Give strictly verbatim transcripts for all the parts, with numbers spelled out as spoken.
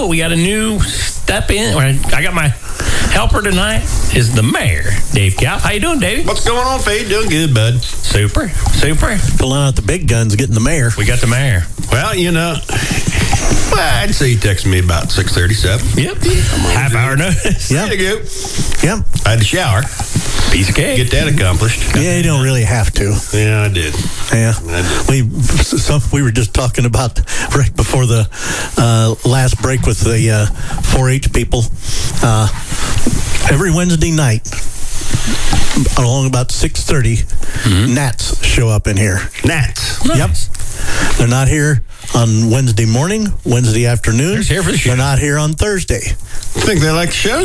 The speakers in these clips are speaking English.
show. We got a new step in. I got my helper tonight is the mayor, Dave Kaup. How you doing, Dave? What's going on, Fade? Doing good, bud. Super, super. Pulling out the big guns, getting the mayor. We got the mayor. Well, you know, well, I'd say he texted me about six thirty-seven. Yep. Half hour notice. Yep. There you go. Yep. I had to shower. Piece of cake. Get that accomplished. Yeah, you don't really have to. Yeah, I did. Yeah. I did. We so we were just talking about right before the uh, last break with the uh, four H people. Uh, every Wednesday night, along about six thirty, mm-hmm. Gnats show up in here. Gnats. Nice. Yep. They're not here on Wednesday morning, Wednesday afternoon. They're here for the show. They're not here on Thursday. I think they like the shows.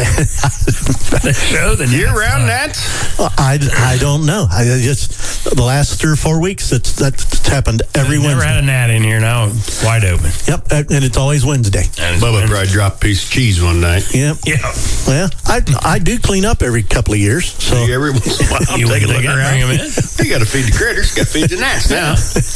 The show, the year-round Gnats? I, I don't know. I just the last three or four weeks that's that's happened every I've Wednesday. never had a gnat in here now, wide open. Yep, and it's always Wednesday. And Bubba probably dropped a piece of cheese one night. Yep. Yeah. Well, I I do clean up every couple of years. So Every once in a while, I'll You take a look look at around. bring 'em in. You got to feed the critters. Got to feed the gnats now.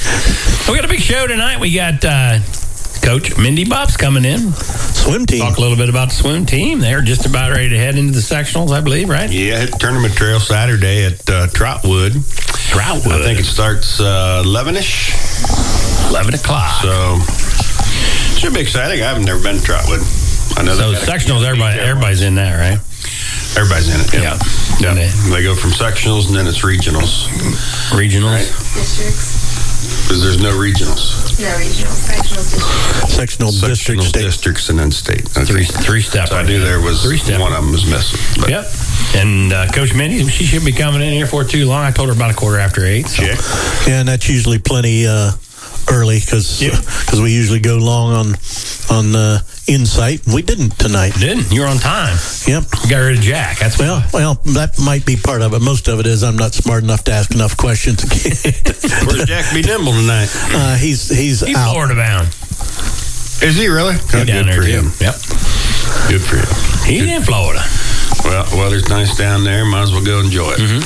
We got a big show tonight. We got uh, Coach Mindy Bops coming in. swim team. Talk a little bit about the swim team. They're just about ready to head into the sectionals, I believe, right? Yeah, hit tournament trail Saturday at uh, Trotwood. Trotwood. I think it starts uh, eleven-ish. eleven o'clock. So, should be exciting. I haven't never been to Trotwood. I know So they got a- sectionals, everybody, everybody's in that, right? Everybody's in it. Yeah. Yeah. Okay. They go from sectionals and then it's regionals. Regionals. Districts. Because there's no regionals. No, regional, sectional districts. Sectional district Sectional state. districts and then state. Okay. Three, three step. So I knew there was Three step. one of them was missing. But Yep. And uh, Coach Mindy, she should be coming in here for too long. I told her about a quarter after eight. So. check. Yeah, and that's usually plenty uh, early because Yep. we usually go long on on uh, Insight. We didn't tonight. Didn't. You're on time. Yep. You got rid of Jack. That's Well, why. well, that might be part of it. Most of it is I'm not smart enough to ask enough questions. Where's Jack be nimble tonight? uh, he's he's He's out. Florida bound. Is he really? He's Good down there for too. him. Yep. Good for him. He's in Florida. Well, weather's nice down there. Might as well go enjoy it. Mm-hmm.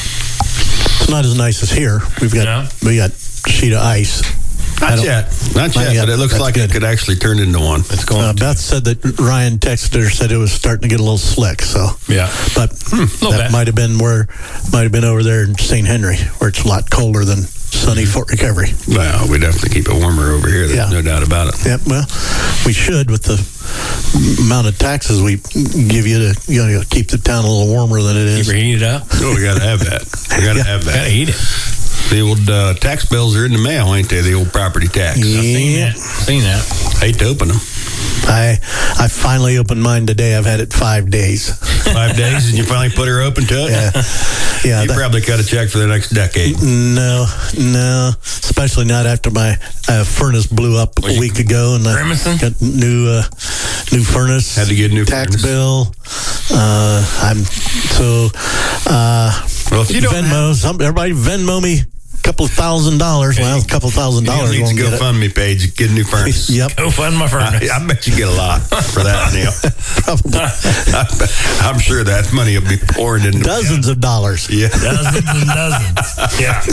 It's not as nice as here. We've got No? we got a sheet of ice. I Not don't- yet. Not yet, Not yet. but it looks That's like good. it could actually turn into one. It's going. Uh, Beth said that Ryan texted her, said it was starting to get a little slick. So yeah. but little that bit. might have been where might have been over there in Saint Henry, where it's a lot colder than sunny Fort Recovery. Well, we definitely keep it warmer over here. There's Yeah. no doubt about it. Yep. Well, we should with the amount of taxes we give you to you know keep the town a little warmer than it Keep is. her heated up. Oh, we got to have that. We got to Yeah. have Gotta that. eat it. The old uh, tax bills are in the mail, ain't they? The old property tax. I've seen Yeah. that. Seen that. Hate to open them. I I finally opened mine today. I've had it five days. Five days, and you finally put her open to it. Yeah. Yeah. You that- probably cut a check for the next decade. No, no, especially not after my uh, furnace blew up a you week ago, and I grimacing? got new uh, new furnace. Had to get a new tax furnace. bill. Uh, I'm so uh, Well, if you don't Venmo. Some, everybody Venmo me a couple of thousand dollars. Well, a couple of thousand dollars You won't need to get it. GoFundMe page, get a new furnace. Yep, Go fund my furnace. I, I bet you get a lot for that, Neil. probably I bet- I'm sure that money will be pouring into dozens of dollars. Yeah. Dozens and dozens. Yeah.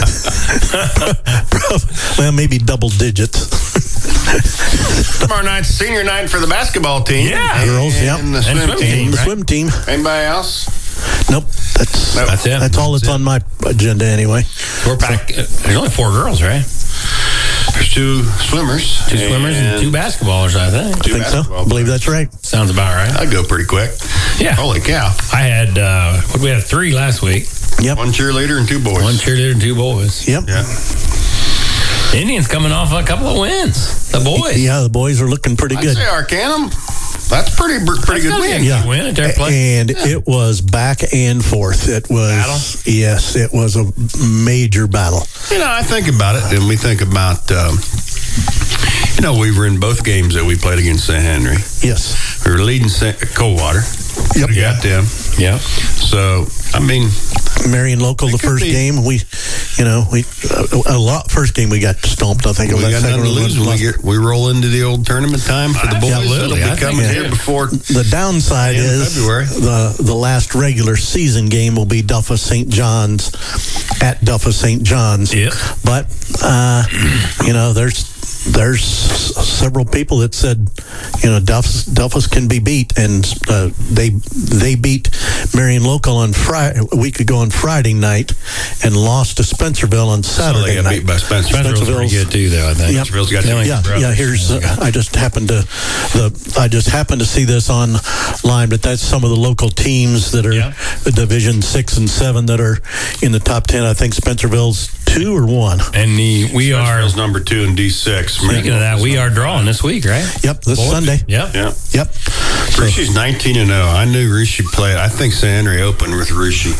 Well, maybe double digits. Tomorrow night's senior night for the basketball team. Yeah. Girls, and yep. the And swim swim team. team. The right? swim team. Anybody else? Nope, that's Nope. That's it. that's all that's on my agenda anyway. We're packed. There's only four girls, right? There's two swimmers. Two swimmers and two basketballers, I think. Two I think so. basketball I believe that's right. Sounds about right. I'd go pretty quick. Yeah. Holy cow. I had, uh, what, we had three last week. Yep. One cheerleader and two boys. One cheerleader and two boys. Yep. Yeah. Indians coming off a couple of wins. The boys. Yeah, the boys are looking pretty I'd good. say Arcanum. That's pretty pretty That's good gotta be a win. Yeah. win at their place. And it was back and forth. It was Battle? yes, it was a major battle. You know, I think about it, and we think about, um, you know, we were in both games that we played against Saint Henry. Yes. We were leading Saint Coldwater. Yep. We got them. Yeah. So, I mean, Marion Local, the could first be. game we, you know, we a, a lot. First game we got stomped. I think it we was got that nothing second to one lose was when we, lost. get, we roll into the old tournament time for the boys. Absolutely. It'll I be think coming so. here before. The downside Yeah, is February. the the last regular season game will be Duffa Saint John's at Duffa Saint John's. Yep. But uh, you know, there's there's several people that said, you know, Delphus, Delphus can be beat, and uh, they they beat Marion Local on Friday, a week ago on Friday night, and lost to Spencerville on Saturday so they got night. beat by Spencer. Spencerville's pretty good too, though. I think. Yep. Spencerville's got Yeah, Yeah, brothers. yeah. Here's uh, I just happened to the I just happened to see this online, but that's some of the local teams that are Yeah. the Division Six and Seven that are in the top ten. I think Spencerville's two or one. And the we are Spencerville's number two in D six. speaking of that, we are drawing this week, right? Yep, this Boys? Sunday. Yep. Yeah. Yep. So, Rushi's nineteen and oh. I knew Rushi played. I think Saint Henry opened with Rushi.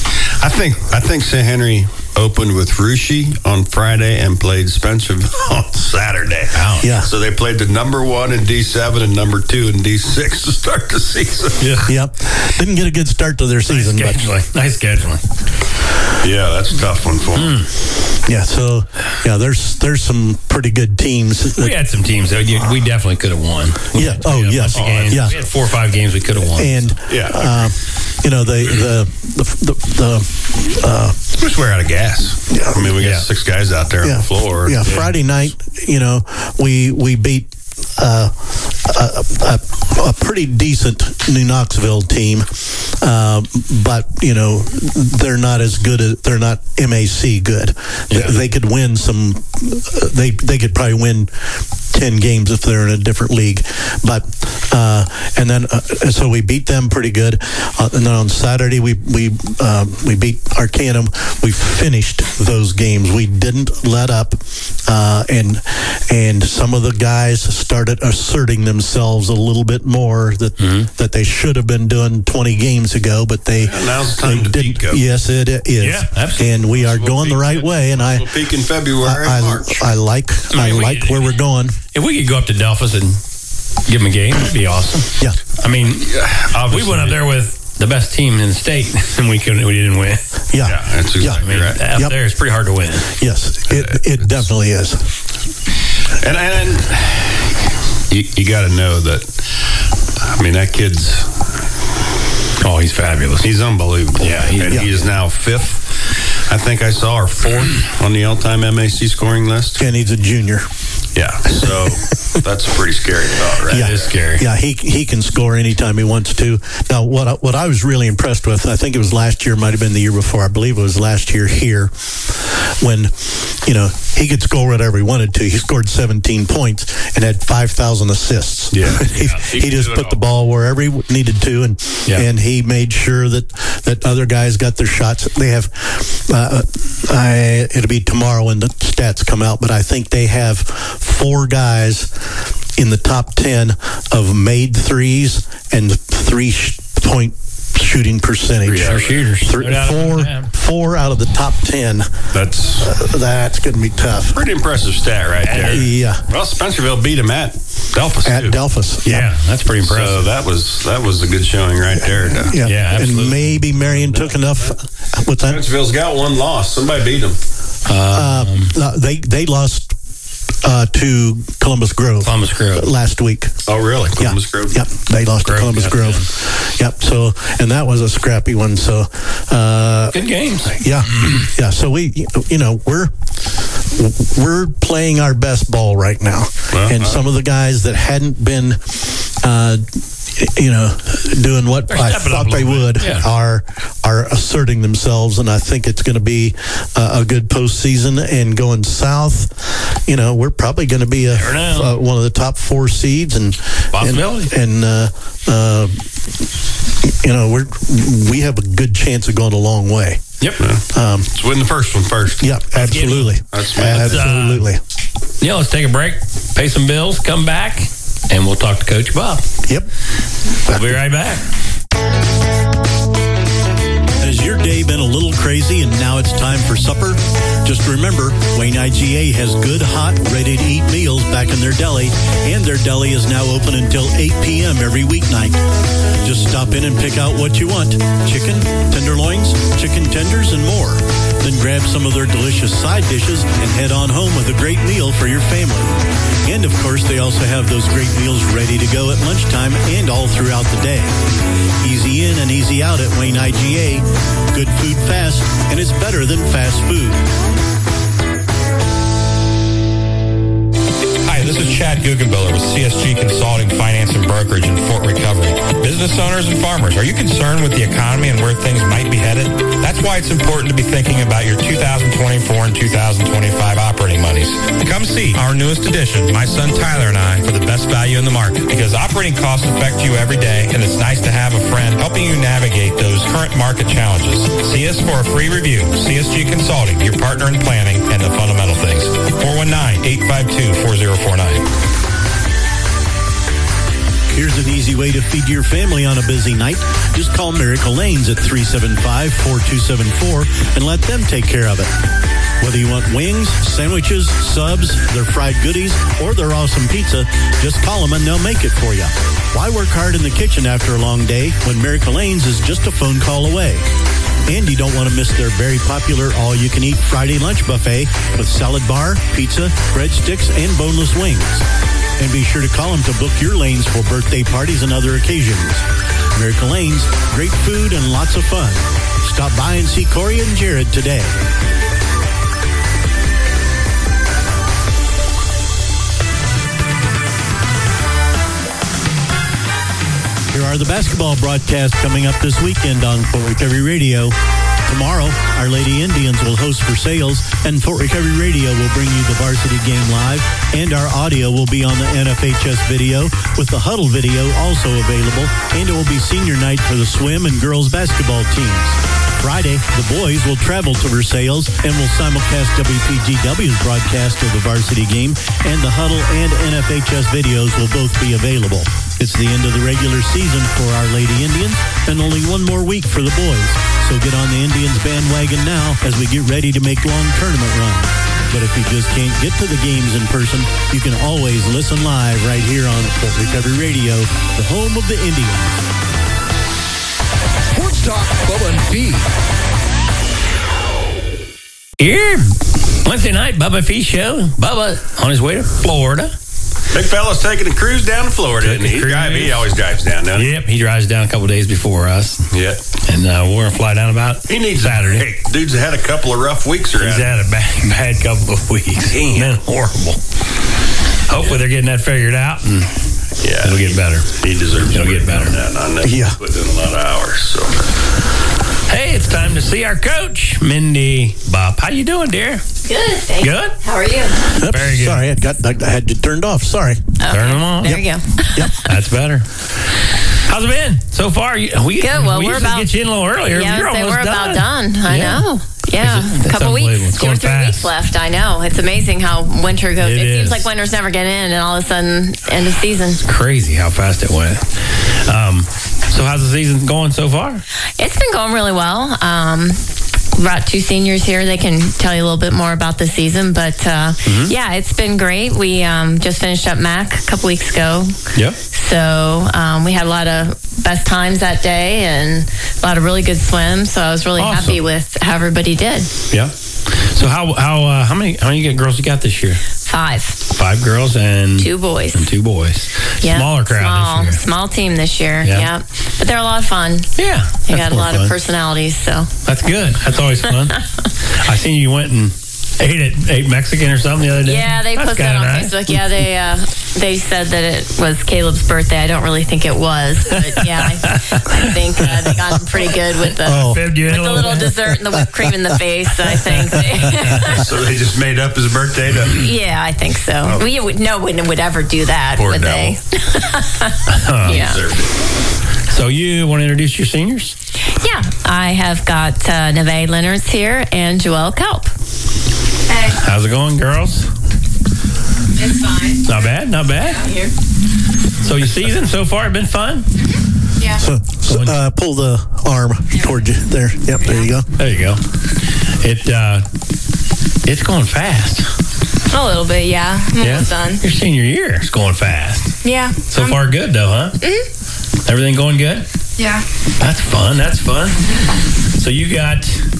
I think I think Saint Henry opened with Rushi on Friday and played Spencerville on Saturday. Wow. yeah. So they played the number one in D seven and number two in D six to start the season. Yeah. Yep. Didn't get a good start to their Nice season, but scheduling. Nice scheduling. Yeah, that's a tough one for them. yeah. So yeah, there's there's some pretty good teams. We had some teams that you- we definitely could have won. We Yeah. had- Oh, we had a yes. bunch of games. Yeah. We had four or five games we could have won. And Yeah. uh, you know the the the, the uh, We just wear out of gas. I mean, we got Yeah. six guys out there yeah, on the floor. Yeah, Friday night, you know, we we beat uh, a, a, a pretty decent New Knoxville team, uh, but you know they're not as good as they're not M A C good. Yeah. They, they could win some. They they could probably win ten games if they're in a different league, but uh, and then uh, so we beat them pretty good, uh, and then on Saturday we we uh, we beat Arcanum. We finished those games. We didn't let up, uh, and and some of the guys started asserting themselves a little bit more that Mm-hmm. that they should have been doing twenty games ago, but they Yeah, now's the time they to didn't. peak, Coach. Yes, it is. Yeah, absolutely. And we are We'll going the peak right in- way, and I. We'll peak in February I, and I, March. I like I I mean, we- like where we're going. If we could go up to Delphus and give them a game, it'd be awesome. Yeah, I mean, Obviously. we went up there with the best team in the state, and we couldn't. We didn't win. yeah, Yeah, that's yeah. I exactly mean, right. up Yep. there it's pretty hard to win. Yes, it it definitely is. And, and you, you got to know that, I mean, that kid's, Oh, he's fabulous. he's unbelievable. Yeah, he- and yeah. he is now fifth, I think I saw, or fourth on the all-time M A C scoring list. And he's a junior. Yeah, so that's a pretty scary thought, right? Yeah. It is scary. Yeah, he he can score anytime he wants to. Now, what I, what I was really impressed with, I think it was last year, might have been the year before. I believe it was last year here, when you know he could score whatever he wanted to. He scored seventeen points and had five thousand assists. Yeah. he, Yeah. he He can just do it put the all. ball wherever he needed to, and Yeah. and he made sure that that other guys got their shots. They have, uh, I, it'll be tomorrow when the stats come out, but I think they have four guys in the top ten of made threes and three sh- point shooting percentage. Three-hour shooters. Three- No doubt about four, that. four out of the top ten. That's Uh, that's going to be tough. pretty impressive stat right there. Yeah, Well, Spencerville beat him at Delphus, at too. Delphus. Yeah, that's pretty impressive. So that was that was a good showing right there. To, Yeah, Yeah, absolutely. and maybe Marion took enough. What's that? Spencerville's got one loss. Somebody beat him. Uh, they they lost uh, to Columbus Grove Columbus Grove. last week. Oh, really? Yeah. Columbus Grove? Yep, they lost Grove, to Columbus yep, Grove. Yep. So, and that was a scrappy one. So, uh, Good games. yeah, yeah. So we, you know, we're we're playing our best ball right now, Well, and uh, some of the guys that hadn't been, uh, you know, doing what They're I stepping up thought a they little would bit, yeah. are are asserting themselves, and I think it's going to be uh, a good postseason. And going south, you know, we're probably going to be a, Never know. uh, one of the top four seeds, and Possibility. and, and uh, uh, you know, we're we have a good chance of going a long way. Yep. Um, Let's win the first one first. yeah, absolutely, That's me. Let's, uh, absolutely. Yeah, let's take a break, pay some bills, come back, and we'll talk to Coach Bob. Yep. We'll be right back. Has your day been a little crazy and now it's time for supper? Just remember, Wayne I G A has good, hot, ready-to-eat meals back in their deli, and their deli is now open until eight p.m. every weeknight. Just stop in and pick out what you want. Chicken, tenderloins, chicken tenders, and more. Then grab some of their delicious side dishes and head on home with a great meal for your family. And of course, they also have those great meals ready to go at lunchtime and all throughout the day. Easy in and easy out at Wayne I G A. Good food fast, and it's better than fast food. Matt Guggenbiller with C S G Consulting, Finance, and Brokerage in Fort Recovery. Business owners and farmers, are you concerned with the economy and where things might be headed? That's why it's important to be thinking about your two thousand twenty-four and two thousand twenty-five operating monies. Come see our newest addition, my son Tyler and I, for the best value in the market, because operating costs affect you every day, and it's nice to have a friend helping you navigate those current market challenges. See us for a free review. C S G Consulting, your partner in planning and the fundamental things. four one nine, eight five two, four zero four nine. Here's an easy way to feed your family on a busy night. Just call Miracle Lanes at three seven five, four two seven four and let them take care of it. Whether you want wings, sandwiches, subs, their fried goodies, or their awesome pizza, just call them and they'll make it for you. Why work hard in the kitchen after a long day when Miracle Lanes is just a phone call away? And you don't want to miss their very popular all-you-can-eat Friday lunch buffet with salad bar, pizza, breadsticks, and boneless wings. And be sure to call them to book your lanes for birthday parties and other occasions. Miracle Lanes, great food and lots of fun. Stop by and see Corey and Jared today. Here are the basketball broadcasts coming up this weekend on Fort Recovery Radio. Tomorrow, Our Lady Indians will host for sales, and Fort Recovery Radio will bring you the varsity game live, and our audio will be on the N F H S video, with the Huddle video also available, and it will be senior night for the swim and girls basketball teams. Friday, the boys will travel to Versailles and will simulcast W P G W's broadcast of the varsity game, and the Huddle and N F H S videos will both be available. It's the end of the regular season for Our Lady Indians, and only one more week for the boys. So get on the Indians bandwagon now as we get ready to make long tournament runs. But if you just can't get to the games in person, you can always listen live right here on Fort Recovery Radio, the home of the Indians. Sports Talk, Bubba and Fee. Here, Wednesday night, Bubba Fee Show. Bubba on his way to Florida. Big fella's taking a cruise down to Florida, isn't he? He, drive, he always drives down, doesn't he? Yep, he drives down a couple days before us. Yeah. And uh, we're going to fly down about He needs Saturday. Hey, dude's had a couple of rough weeks around. He's had a bad, bad couple of weeks. Damn. Been horrible. Hopefully they're getting that figured out, and yeah, it'll get better. He deserves It'll get better. That. I know Yeah. he's put in a lot of hours. So. Hey, it's time to see our coach, Mindy Bob. How you doing, dear? Good, thanks. Good? How are you? Oops, Very good. Sorry, I, got, I had it turned off. Sorry. Okay. Turn them on. There you go. Yep. That's better. How's it been so far? You- We, Good. Well, we we're usually about get you in a little earlier. Yeah, You're I would say almost we're done. about done. I Yeah. know. Yeah, Is it- a that's couple unbelievable. weeks, It's two or going three fast. weeks left. I know. It's amazing how winter goes. It It, is. seems like winter's never getting in, and all of a sudden, end of season. Crazy how fast it went. Um, so how's the season going so far? It's been going really well. Um, brought two seniors here. They can tell you a little bit more about the season, but uh, Mm-hmm. yeah, it's been great. We um, just finished up M A C a couple weeks ago. Yep. So um, we had a lot of best times that day and a lot of really good swims. So I was really Awesome. happy with how everybody did. Yeah. So how how uh, how many how many girls you got this year? Five, Five girls and two boys. and two boys. Yeah, Smaller crowd small, this year. Small team this year. Yeah. Yeah. But they're a lot of fun. Yeah. They that's got a more lot fun. of personalities. So That's good. That's always fun. I seen you went and ate at ate Mexican or something the other day. yeah, they That's posted that kinda on nice. Facebook. Yeah, they uh, they said that it was Caleb's birthday. I don't really think it was, but yeah, I, I think uh, they got him pretty good with the Oh. Fibbed you in with a the little little bit. dessert and the whipped cream in the face. I think. So they just made up his birthday to. Yeah, I think so. We would no one would ever do that, Poor would devil. they? yeah. Deserved it. So you want to introduce your seniors? Yeah, I have got uh, Neve Leonards here and Joelle Kelp. Hey, How's it going, girls? it's fine. Not bad, not bad. Here. So your season so far been fun? Yeah. So, so uh, pull the arm toward you there. Yep, there you go. There you go. It uh, it's going fast. A little bit, yeah. I'm Yeah, almost done. your senior year is going fast. Yeah. So far, good though, huh? Mm-hmm. Everything going good? Yeah. That's fun. That's fun. So you got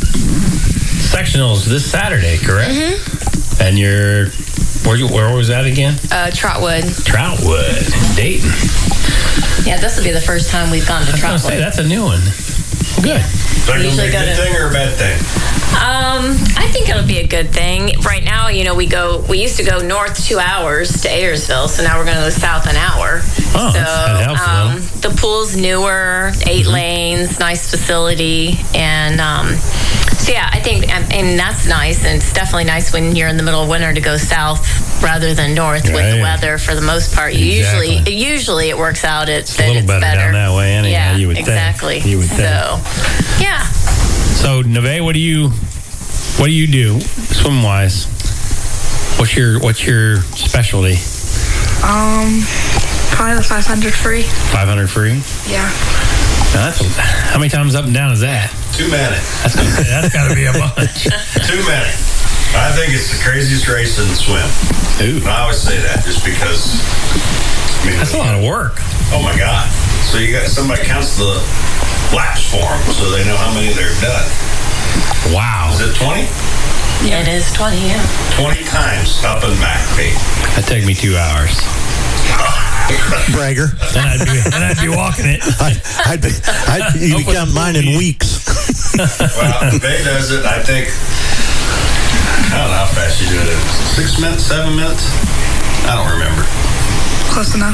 sectionals this Saturday, correct? Mm-hmm. And you're where? You, where was that again? Uh, Trotwood. Troutwood, Dayton. Yeah, this will be the first time we've gone to I was gonna say Trotwood. that's a new one. Good. Is that We going to be usually a go good to- thing or a bad thing? Um, I think it'll be a good thing. Right now, you know, we go. We used to go north two hours to Ayersville, so now we're going to go south an hour. Oh, so that helps a um, little. the pool's newer, eight Mm-hmm. lanes, nice facility, and um, so yeah, I think, and, and that's nice. And it's definitely nice when you're in the middle of winter to go south rather than north with Right. the weather. For the most part, you Exactly. usually usually it works out. It, It's a little better, down that way anyhow, Yeah, you would think. exactly. You would think. So, yeah. So, Neve, what do you what do you do swim wise? What's your what's your specialty? Um, probably the five hundred free. five hundred free? Yeah. Now that's a, how many times up and down is that? Too many. That's gonna, that's got to be a bunch. Too many. I think it's the craziest race in the swim. Ooh, And I always say that just because. I mean, that's a lot of work. Oh my God! So you got somebody counts the laps for them, so they know how many they've done. Wow, Is it twenty? It is twenty, yeah. Twenty times up and back, Pete. that'd take me two hours. Bragger. Then I'd be then I'd be walking it. I'd, I'd be, I'd, you Up with count mine in weeks. Well, Bay does it. I think. I don't know how fast you do it. Six minutes, seven minutes. I don't remember. Close enough.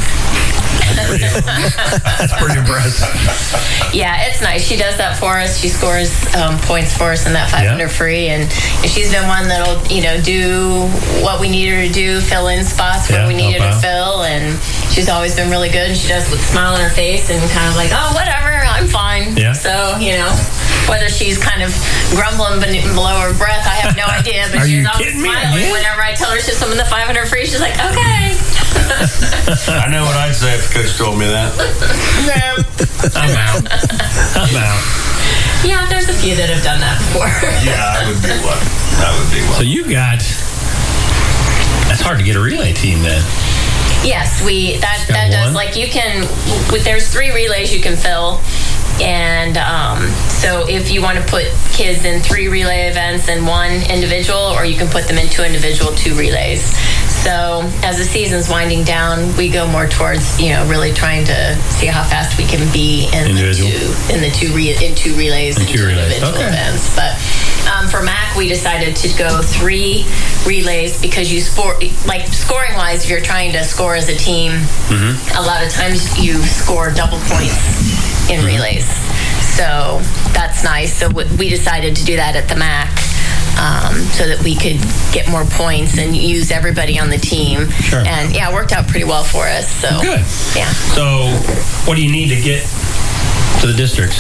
That's pretty impressive. Yeah, it's nice. She does that for us. She scores um, points for us in that five hundred Yeah. free, and she's been one that'll, you know, do what we need her to do, fill in spots where Yeah, we need her help to out. fill, and she's always been really good. And she does with a smile on her face and kind of like, oh, whatever, I'm fine. Yeah. So, you know, whether she's kind of grumbling beneath, below her breath, I have no idea. But Are she's you always kidding me smiling again? whenever I tell her she's some in the five hundred free. She's like, okay. I know what I'd say if the coach told me that. I'm out. I'm out. Yeah, there's a few that have done that before. Yeah, I would be one. I would be So one. you got. That's hard to get a relay team then. Yes, we that Got that does one? like you can. With, there's three relays you can fill, and um, so if you want to put kids in three relay events and one individual, or you can put them in two individual, two relays. So as the season's winding down, we go more towards you know really trying to see how fast we can be in Individual. the two in the two re, in two relays In and two relays, individual okay. events, but. Um, for M A C, we decided to go three relays because you score, like scoring wise, if you're trying to score as a team, Mm-hmm. a lot of times you score double points in relays. So that's nice. So w- we decided to do that at the M A C um, so that we could get more points and use everybody on the team. Sure. And yeah, it worked out pretty well for us. So Good. yeah. So, what do you need to get to the districts?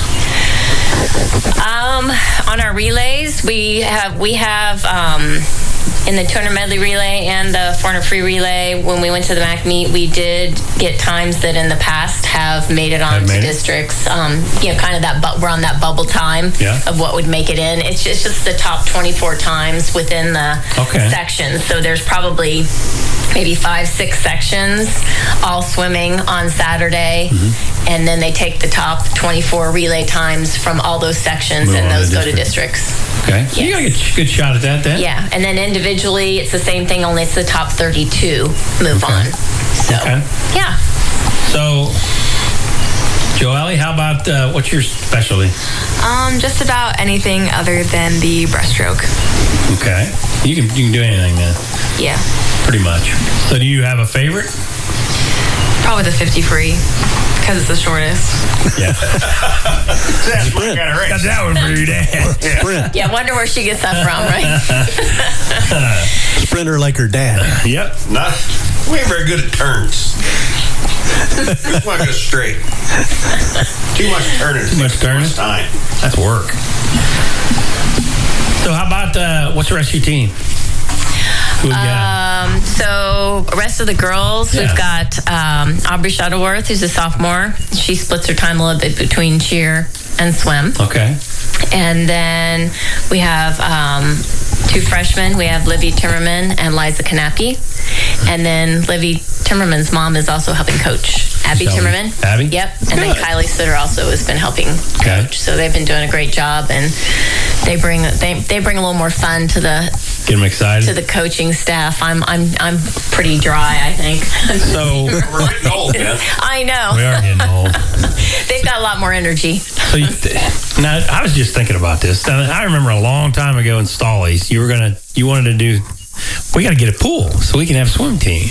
Um, on our relays, we have we have um, in the two hundred medley relay and the four hundred free relay. When we went to the M A C meet, we did get times that in the past have made it on Have to made it? districts. Um, you know, kind of that bu- we're on that bubble time Yeah. of what would make it in. It's just, it's just the top twenty-four times within the Okay. section. So there's probably maybe five, six sections all swimming on Saturday. Mm-hmm. And then they take the top twenty-four relay times from all those sections, Move and on to those go to district. districts. Okay. So you got a good, good shot at that then. Yeah, and then individually, it's the same thing, only it's the top thirty-two move Okay. on. So, Okay. yeah. So, Joelle, how about uh, what's your specialty? Um, just about anything other than the breaststroke. Okay. You can you can do anything then, Yeah. pretty much. So, do you have a favorite? Probably the fifty free because it's the shortest. Yeah. That's my kind of race. Got that one for your dad. Sprint. Yeah, wonder where she gets that from, right? Sprinter like her dad. Yep. Not, we ain't very good at turns. We just want to go straight. Too much turning. Too much turning? Time. That's work. So, how about uh, what's the rest of your team? Who we got? Um, so, rest of the girls, Yeah. we've got um, Aubrey Shuttleworth, who's a sophomore. She splits her time a little bit between cheer and swim. Okay. And then we have um, two freshmen. We have Livy Timmerman and Liza Kanapi. And then Livy Timmerman's mom is also helping coach. Abby Shelby. Timmerman. Abby? Yep. And then Good. Kylie Sutter also has been helping Okay. coach. So they've been doing a great job, and they bring they, they bring a little more fun to the Get them excited. to the coaching staff. I'm I'm I'm pretty dry, I think. So We're getting old, man. I know. we are getting old. They've got a lot more energy. So you, now I was just thinking about this. Now, I remember a long time ago in Stollies, you were gonna, you wanted to do. We got to get a pool so we can have a swim team.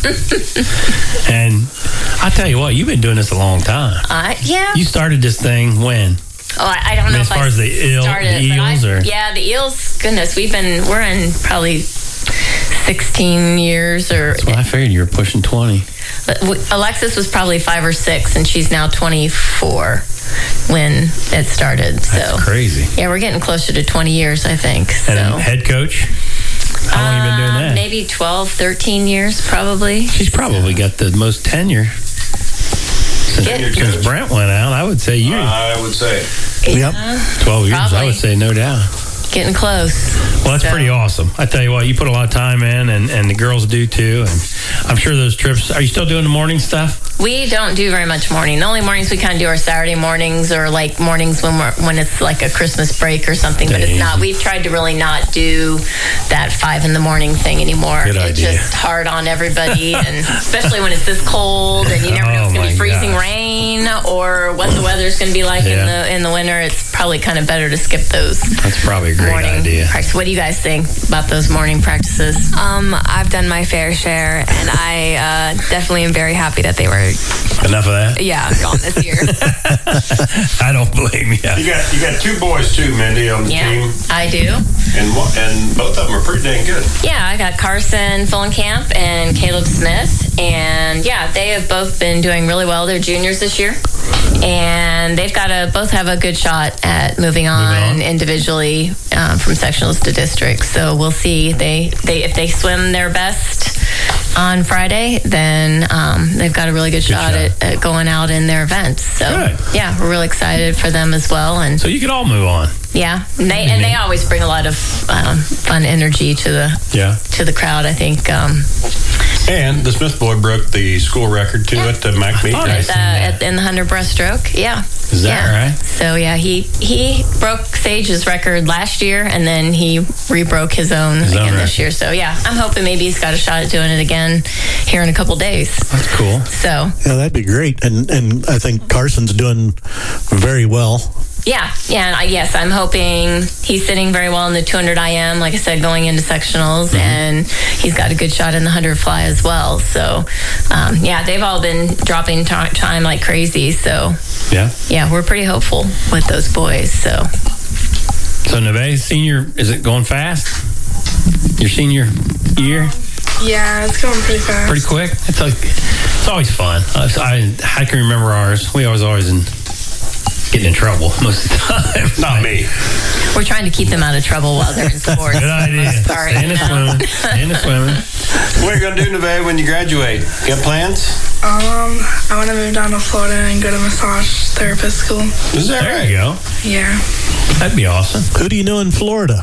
And I'll tell you what, you've been doing this a long time. Uh, yeah. You started this thing when? Oh, I, I don't I mean, know as if far I as the eel- started, the but I- eels or- yeah, the eels. Goodness, we've been we're in probably sixteen years or. Well, I figured you were pushing twenty. Alexis was probably five or six, and she's now twenty-four when it started. So That's crazy. yeah, we're getting closer to twenty years, I think. So And head coach? How long have you been doing Uh, that? Maybe twelve, thirteen years, probably. She's probably got the most tenure. Since, Get- since Brent went out, I would say you. I would say. Yep. twelve years, I probably. would say, no doubt. Getting close. Well, that's So- pretty awesome. I tell you what, you put a lot of time in, and, and the girls do too. And I'm sure those trips. Are you still doing the morning stuff? We don't do very much morning. The only mornings we kind of do are Saturday mornings or like mornings when we're when it's like a Christmas break or something. But it's not. We've tried to really not do that five in the morning thing anymore. Good It's idea. just hard on everybody, and especially when it's this cold and you never know if Oh, it's going my to be freezing gosh. rain or what the weather's going to be like Yeah. in the in the winter. It's probably kind of better to skip those That's probably a great morning idea. practices. What do you guys think about those morning practices? Um, I've done my fair share, and I uh, definitely am very happy that they were, Enough of that? yeah, gone this year. I don't blame you. You got you got two boys too, Mindy, on the Yeah, team, I do. and one- and both of them are pretty dang good. Yeah, I got Carson Fullenkamp and Caleb Smith, and yeah, they have both been doing really well. They're juniors this year, and they've got to both have a good shot at moving on, Moving on. individually um, from sectionals to districts. So we'll see. They they if they swim their best on Friday, then um, they've got a really good, shot, shot. At, at going out in their events. So Good. yeah, we're really excited for them as well. And So you could all move on. yeah, and they and they always bring a lot of um, fun energy to the Yeah. to the crowd. I think. Um, And the Smith boy broke the school record too at the Mac meet. thought I right? seen uh, that. at, in the hundred breaststroke. Yeah. Is that yeah. right? So yeah, he he broke Sage's record last year, and then he re-broke his own His own again this record. year. So yeah, I'm hoping maybe he's got a shot at doing it again here in a couple days. That's cool. So Yeah, that'd be great. And and I think Carson's doing very well. yeah, yeah, and I, yes, I'm hoping he's sitting very well in the two hundred I M. Like I said, going into sectionals, Mm-hmm. and he's got a good shot in the one hundred fly as well. So um, yeah, they've all been dropping ti- time like crazy. So Yeah. yeah, we're pretty hopeful with those boys. So So Neve, senior, is it going fast? Your senior year? Yeah, it's going pretty fast. Pretty quick? It's like, it's always fun. I, I, I can remember ours. We always always in getting in trouble most of the time. Not me. we're trying to keep them out of trouble while they're in sports. Good idea. Sorry, Stay in the you know. swimming. Stay in the swimming. What are you going to do, Neve, when you graduate? Got plans? Um, I want to move down to Florida and go to massage therapist school. Is that There right? you go. Yeah. That'd be awesome. Who do you know in Florida?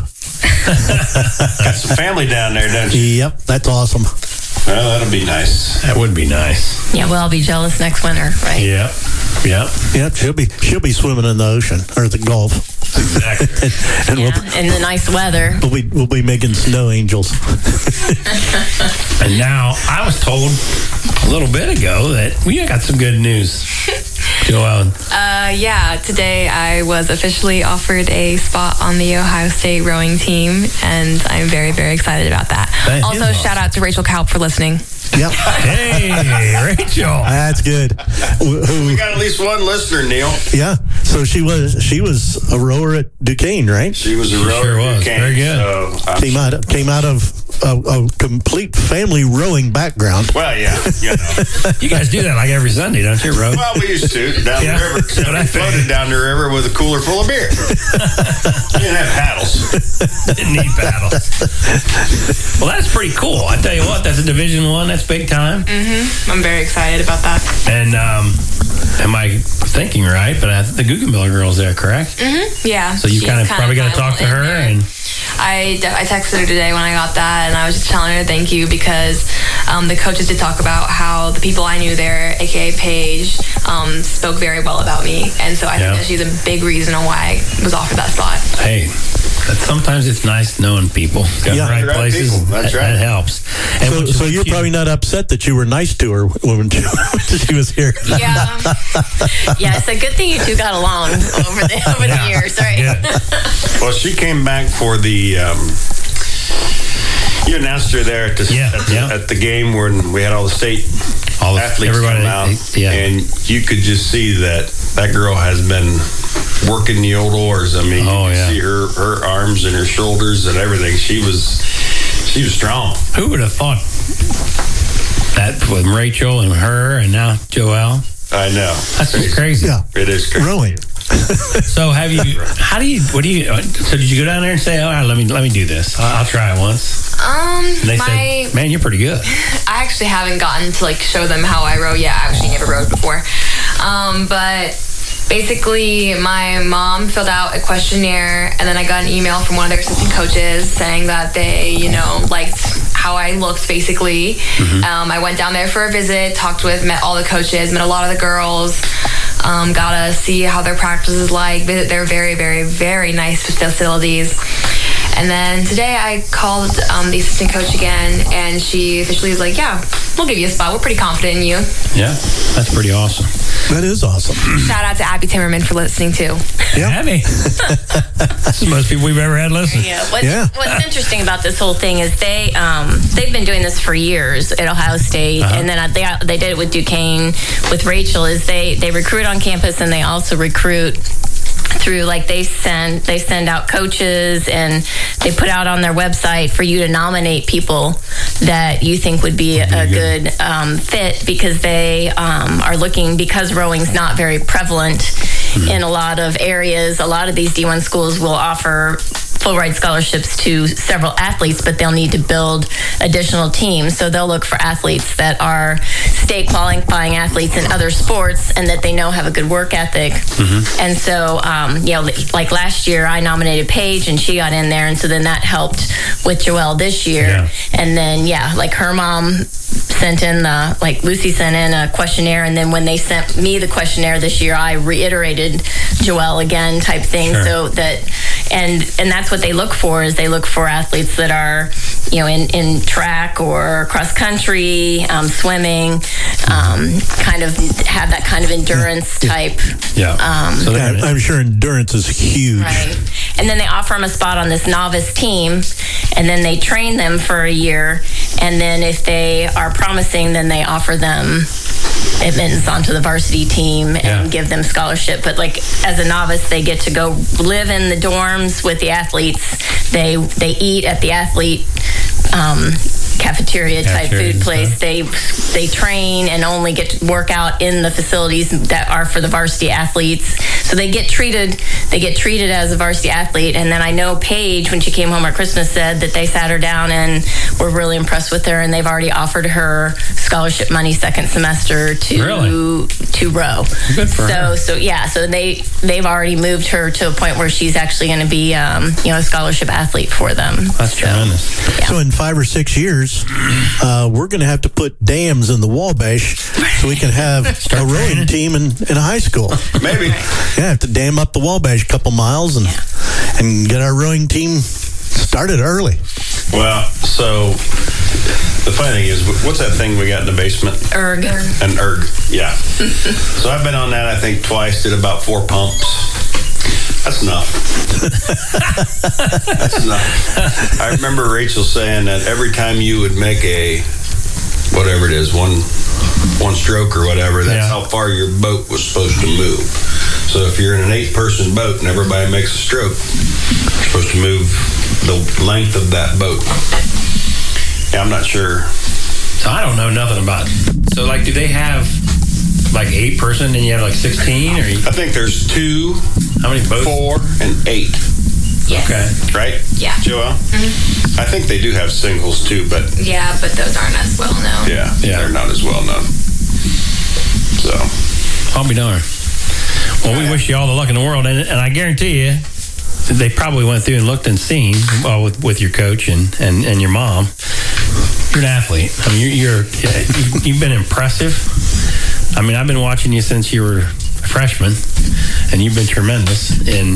Got some family down there, don't you? Yep, that's awesome. Well, that'll be nice. That would be nice. Yeah, we'll all be jealous next winter, right? Yep. Yep. Yep, she'll be she'll be swimming in the ocean or the Gulf. Exactly. and and Yeah, we'll, in the nice weather. we'll be we'll be making snow angels. And now I was told a little bit ago that we got some good news. Joellen. Uh, yeah, today I was officially offered a spot on the Ohio State rowing team, and I'm very, very excited about that. That is also, awesome. shout out to Rachel Kalp for listening. Yep, Hey, Rachel. that's good. Wh- Who? We got at least one listener, Neil. Yeah. So she was she was a rower at Duquesne, right? She was a She rower. sure was. who came, Very good. So I'm- Came out came out of a, a complete family rowing background. well, yeah, you know. You guys do that like every Sunday, don't you, Ro? Well, we used to down Yeah, the river. that's what I We floated figured. down the river with a cooler full of beer. We didn't have paddles. Didn't need paddles. Well, that's pretty cool. I tell you what, that's a Division One. That's big time. I'm very excited about that. And um, am I thinking right? But I, the Guggenmiller girl's there, correct? Yeah. So you she's kind of probably got to my talk to little her. intern. And I, de- I texted her today when I got that, and I was just telling her thank you because um, the coaches did talk about how the people I knew there, aka Paige, um, spoke very well about me, and so I Yeah. think that she's a big reason on why I was offered that spot. Hey, but sometimes it's nice knowing people. Got Yeah. the right Right places. people. That's that, right. That helps. And So, when you- so you're you- probably not upset that you were nice to her when she, when she was here. Yeah. Yeah, it's a good thing you two got along over the over the years, right? Yeah. Well, she came back for the. Um, you announced her there at the, Yeah, at, the yeah. at the game when we had all the state All the- athletes everybody, come out, yeah. and you could just see that that girl has been working the old oars. I mean, Oh, you could yeah. see her her arms and her shoulders and everything. She was she was strong. Who would have thought that with Rachel and her and now Joelle? I know. That's just crazy. Yeah, It is crazy. really. So have you? How do you? What do you? So did you go down there and say, "All right, let me let me do this. I'll, I'll try it once." Um, And they my said, "Man, you're pretty good." I actually haven't gotten to like show them how I row yet. I actually never rowed before. Um, but basically, my mom filled out a questionnaire, and then I got an email from one of their assistant coaches saying that they, you know, liked how I looked. Basically, um, I went down there for a visit, talked with, met all the coaches, met a lot of the girls. Um, got to see how their practice is like. Visit their very, very, very nice facilities. And then today I called um, the assistant coach again, and she officially was like, yeah, we'll give you a spot. We're pretty confident in you. Yeah, that's pretty awesome. That is awesome. Shout out to Abby Timmerman for listening, too. Yeah. Abby, this is the most people we've ever had listen. Yeah. What's, Yeah. what's interesting about this whole thing is they um, they've been doing this for years at Ohio State, Uh-huh. and then they they did it with Duquesne with Rachel. Is they they recruit on campus and they also recruit through, like, they send they send out coaches and they put out on their website for you to nominate people that you think would be a good um, fit, because they um, are looking, because rowing's not very prevalent in a lot of areas. A lot of these D one schools will offer full ride scholarships to several athletes, but they'll need to build additional teams. So they'll look for athletes that are state qualifying athletes in other sports and that they know have a good work ethic. And so, um, you know, like last year, I nominated Paige and she got in there. And so then that helped with Joelle this year. Yeah. And then, yeah, like her mom sent in the, like Lucy sent in a questionnaire. And then when they sent me the questionnaire this year, I reiterated Joelle again type thing. Sure. So that, and, and that's what they look for, is they look for athletes that are, you know, in, in track or cross country, um, swimming, um, kind of have that kind of endurance type. Yeah. Um, So they're I'm, gonna- I'm sure endurance is huge. Right. And then they offer them a spot on this novice team, and then they train them for a year. And then if they are promising, then they offer them admittance onto the varsity team and Yeah. give them scholarship. But like as a novice, they get to go live in the dorms with the athletes. They they eat at the athlete um, cafeteria type Cafeteria food and place. stuff. They they train and only get to work out in the facilities that are for the varsity athletes. So they get treated they get treated as a varsity athlete. And then I know Paige, when she came home at Christmas, said that they sat her down and were really impressed with her, and they've already offered her scholarship money second semester to Really? to row. Good for so her. so yeah, so they they've already moved her to a point where she's actually going to be um, you know a scholarship athlete for them. That's So, tremendous. yeah. So in five or six years, uh, we're going to have to put dams in the Wabash so we can have a rowing team in, in high school. Maybe. Yeah, have to dam up the Wabash a couple miles and and get our rowing team started early. Well, so the funny thing is, what's that thing we got in the basement? Erg. An erg, yeah. So I've been on that, I think, twice, did about four pumps. That's enough. That's enough. I remember Rachel saying that every time you would make a, whatever it is, one one stroke or whatever, that's Yeah. how far your boat was supposed to move. So if you're in an eight-person boat and everybody makes a stroke, you're supposed to move the length of that boat. Yeah, I'm not sure. So I don't know nothing about it. So like, do they have like eight person and you have like sixteen, or you, I think there's two, how many boats? four, and eight. Yes. Okay. Right? Yeah. Joelle? Mm-hmm. I think they do have singles too, but Yeah, but those aren't as well known. yeah, Yeah. they're not as well known. So, I'll be darned. Well, we wish you all the luck in the world, and, and I guarantee you, they probably went through and looked and seen, well, with, with your coach and, and, and your mom. You're an athlete. I mean, you're, you're you've, you've been impressive. I mean, I've been watching you since you were a freshman, and you've been tremendous. And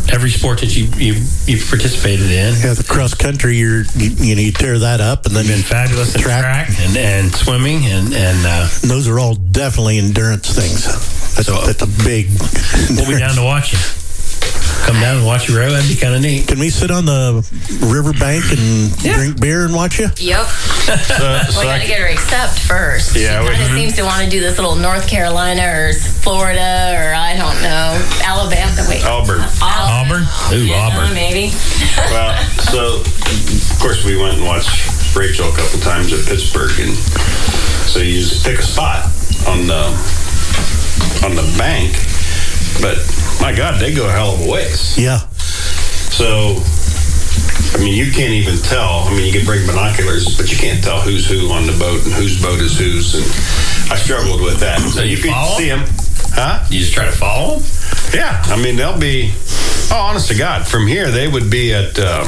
every sport that you you you've participated in. Yeah, the cross country, you're you, you know you tear that up, and then You've been fabulous in track, and, and swimming, and and uh, and those are all definitely endurance things. That's, So- that's a big. we'll be down to watch you. Come down and watch you row. That'd be kind of neat. Can we sit on the riverbank and Yeah. drink beer and watch you? Yep. So, so Well, we I- got to get her accept first. Yeah, she we- kind of seems to want to do this little North Carolina or Florida or I don't know, Alabama. Wait, Auburn. Auburn? Ooh, Yeah, Auburn. maybe. Well, so of course we went and watched Rachel a couple times at Pittsburgh, and so you just pick a spot on the on the bank. But my God, they go a hell of a ways. Yeah. So, I mean, you can't even tell. I mean, you can bring binoculars, but you can't tell who's who on the boat and whose boat is whose. And I struggled with that. So you you could follow? see them, huh? You just try to follow them? Yeah, I mean, they'll be, oh, honest to God, from here, they would be at um,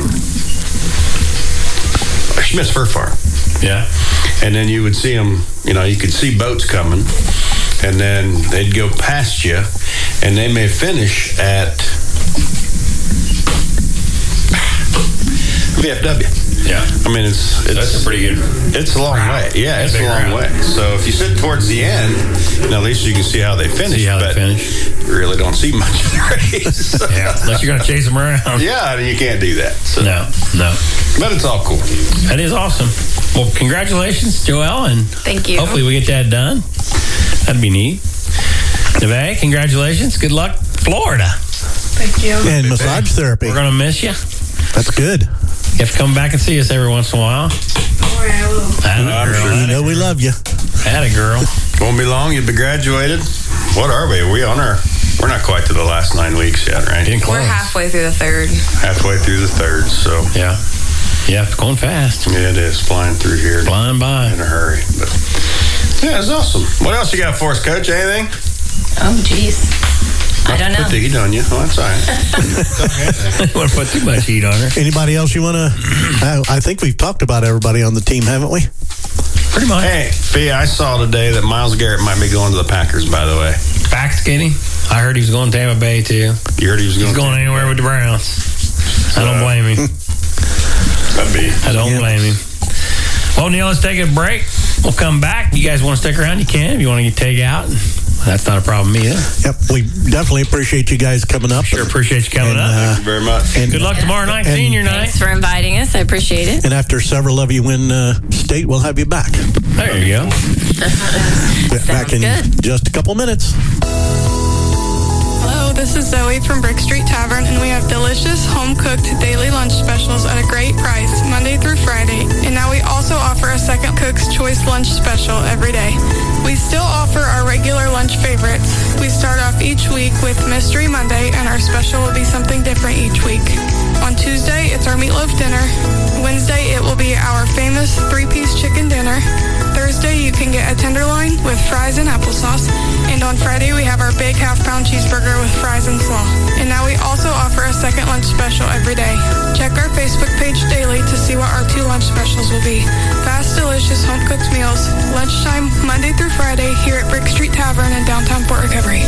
Schmidt's Fur Farm. Yeah. And then you would see them, you know, you could see boats coming, and then they'd go past you, and they may finish at V F W. Yeah. I mean, it's, it's That's a pretty good. It's a long Wow. way. Yeah, it's a Big long round. way. So if you sit towards the end, you know, at least you can see how they finish. See how they but finish. you really don't see much of the race. Yeah. Unless you're going to chase them around. Yeah, you can't do that. So. No, no. But it's all cool. That is awesome. Well, congratulations, Joelle, and Thank you. hopefully we get that done. That'd be neat. Neve, congratulations. Good luck, Florida. Thank you. And massage therapy. We're going to miss you. That's good. You have to come back and see us every once in a while. All right, I will. Atta I'm girl. sure You know we love you. Atta girl. Won't be long. You'll be graduated. What are we? Are we on our? We're not quite to the last nine weeks yet, right? Getting close. We're halfway through the third. Halfway through the third. So Yeah. Yeah, it's going fast. yeah, it is flying through here Flying by. in a hurry. But yeah, it's awesome. What else you got for us, Coach? Anything? Oh, jeez. I don't Put the know. heat on you. Oh, that's all right. I want to put too much heat on her. Anybody else you want to? I, I think we've talked about everybody on the team, haven't we? Pretty much. Hey, Fee, I saw today that Myles Garrett might be going to the Packers, by the way. Back skinny. I heard he was going to Tampa Bay, too. You heard he was going He's going anywhere with the Browns. I don't blame him. That'd be. I don't Yeah. blame him. Well, Neil, let's take a break. We'll come back. You guys want to stick around? You can. If you want to get take out, that's not a problem either. Yep. We definitely appreciate you guys coming up. Sure appreciate you coming And, up. uh, Thank you very much. and, Good luck tomorrow night, and- senior night. Thanks for inviting us. I appreciate it. And after several of you win uh, state, we'll have you back. There you go. back in good. just a couple minutes. Hello, this is Zoe from Brick Street Tavern, and we have delicious home-cooked daily lunch specials at a great price, Monday through Friday. And now we also offer a second Cook's Choice lunch special every day. We still offer our regular lunch favorites. We start off each week with Mystery Monday, and our special will be something different each week. On Tuesday, it's our meatloaf dinner. Wednesday, it will be our famous three-piece chicken dinner. Thursday, you can get a tenderloin with fries and applesauce. And on Friday, we have our big half-pound cheeseburger with fries and slaw. And now we also offer a second lunch special every day. Check our Facebook page daily to see what our two lunch specials will be. Fast, delicious, home-cooked meals. Lunchtime, Monday through Friday, here at Brick Street Tavern in downtown Port Recovery.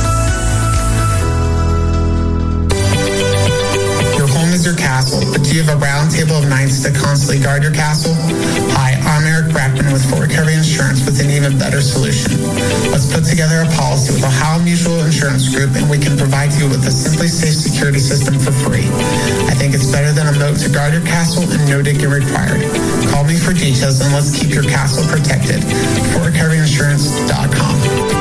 Your home is your castle, but do you have a round table of knights to constantly guard your castle? Hi, I'm Eric Brackman with Fort Recovery Insurance with an even better solution. Let's put together a policy with Ohio Mutual Insurance Group, and we can provide you with a Simply Safe security system for free. I think it's better than a moat to guard your castle and no digging required. Call me for details and let's keep your castle protected. Fort Recovery Insurance dot com.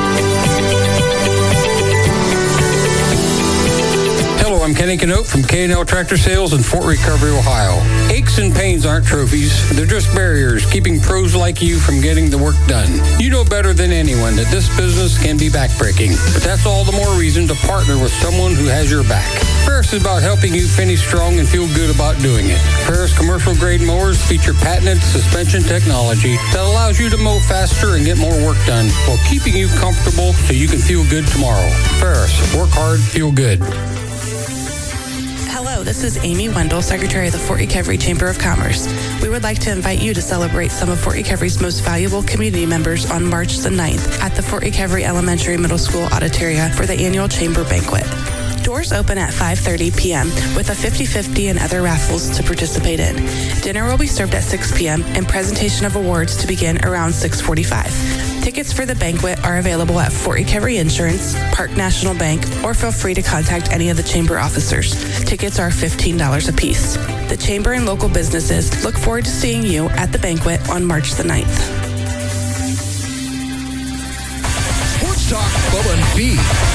Hello, I'm Kenny Canote from K and L Tractor Sales in Fort Recovery, Ohio. Aches and pains aren't trophies. They're just barriers keeping pros like you from getting the work done. You know better than anyone that this business can be backbreaking, but that's all the more reason to partner with someone who has your back. Ferris is about helping you finish strong and feel good about doing it. Ferris commercial grade mowers feature patented suspension technology that allows you to mow faster and get more work done while keeping you comfortable so you can feel good tomorrow. Ferris, work hard, feel good. Hello, this is Amy Wendell, Secretary of the Fort Recovery Chamber of Commerce. We would like to invite you to celebrate some of Fort Recovery's most valuable community members on March the ninth at the Fort Recovery Elementary Middle School Auditoria for the annual Chamber Banquet. Doors open at five thirty p.m. with a fifty-fifty and other raffles to participate in. Dinner will be served at six p.m. and presentation of awards to begin around six forty-five. Tickets for the banquet are available at Fort Recovery Insurance, Park National Bank, or feel free to contact any of the Chamber officers. Tickets are fifteen dollars apiece. The Chamber and local businesses look forward to seeing you at the banquet on March the ninth. Sports Talk Bubba and B.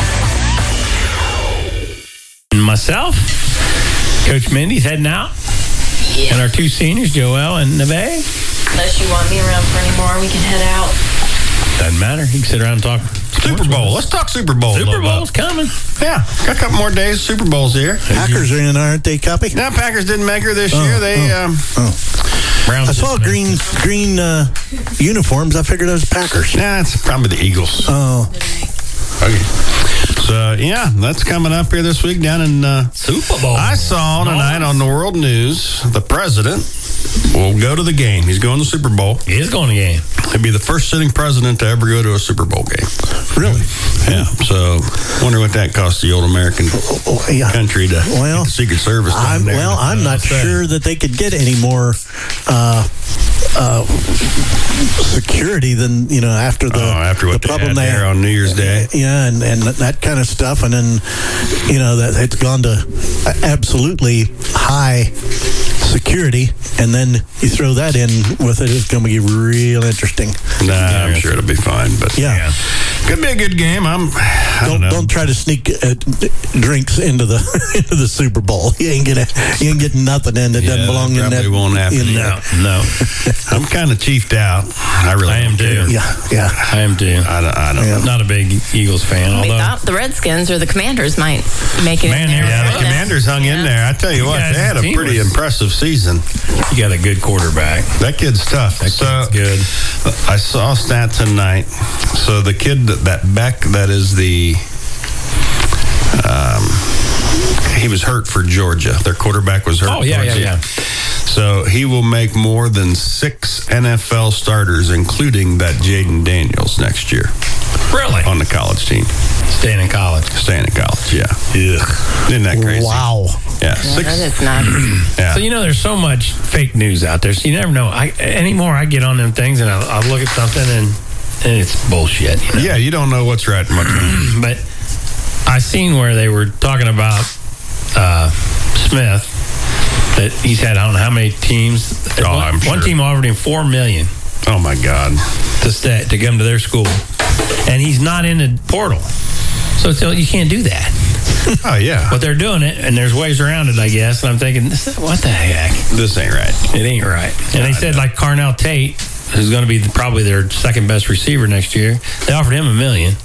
Myself, Coach Mindy's heading out, Yeah. and our two seniors, Joelle and Neve. Unless you want me around for any more, we can head out. Doesn't matter. You can sit around and talk. Super Bowl. Let's talk Super Bowl. Super Bowl's coming. Yeah, got a couple more days. Super Bowl's here. Packers are in, aren't they, Copy? No, Packers didn't make her this Oh, year. They oh, um, oh. Browns I saw green green uh, uniforms. I figured it was Packers. Nah, it's probably the Eagles. Oh. Okay. So, yeah, that's coming up here this week down in uh, Super Bowl. I saw tonight on the World News, the president will go to the game. He's going to the Super Bowl. He is going to the game. He'll be the first sitting president to ever go to a Super Bowl game. Really? Yeah. So, wonder what that costs the old American Oh, yeah. country to Well, get the Secret Service down I'm, there. well, I'm not sure that they could get any more uh, uh, security than, you know, after the, oh, after what the they problem had they there on New Year's Day. Yeah, and, and that kind of stuff. And then, you know, that it's gone to absolutely high security. And then you throw that in with it, it's going to be real interesting. Nah, I'm sure it'll be fine. But Yeah. yeah, could be a good game. I'm. I don't, Don't know. don't try to sneak uh, d- drinks into the into the Super Bowl. You ain't gonna you ain't getting nothing in that Yeah, doesn't belong that in that. probably won't happen. in No, there. No. I'm kind of chiefed out. I really I am don't care. too. Yeah, yeah. I am too. I don't, I don't Yeah. know. Not a big Eagles fan, We although thought the Redskins or the Commanders might make it Man, in there. yeah, Yeah, the Commanders hung in there. I tell you You what, guys' they had a team pretty was- impressive season. you got a good quarterback. That kid's tough. That so, kid's good. I saw a stat tonight. So the kid that, that Beck, that is the, um, he was hurt for Georgia. Their quarterback was hurt. Oh, yeah, towards yeah, the- yeah. So he will make more than six N F L starters, including that Jaden Daniels next year Really? on the college team. Staying in college. Staying in college, yeah. Ugh. Isn't that crazy? Wow. Yeah, Yeah, six. that is nuts. Yeah. So, you know, there's so much fake news out there. So you never know. I Anymore, I get on them things and I'll, I'll look at something and, and it's bullshit. You know? Yeah, you don't know what's right and what's wrong. But I seen where they were talking about uh, Smith, that he's had I don't know how many teams. Oh, one, I'm one sure. team offered him four million Oh my God. to stay to come to their school, and he's not in the portal, so it's, you can't do that. Oh yeah. But they're doing it, and there's ways around it, I guess. And I'm thinking, this- what the heck? This ain't right. It ain't right. And they said like Carnell Tate, who's going to be the, probably their second best receiver next year, they offered him a million.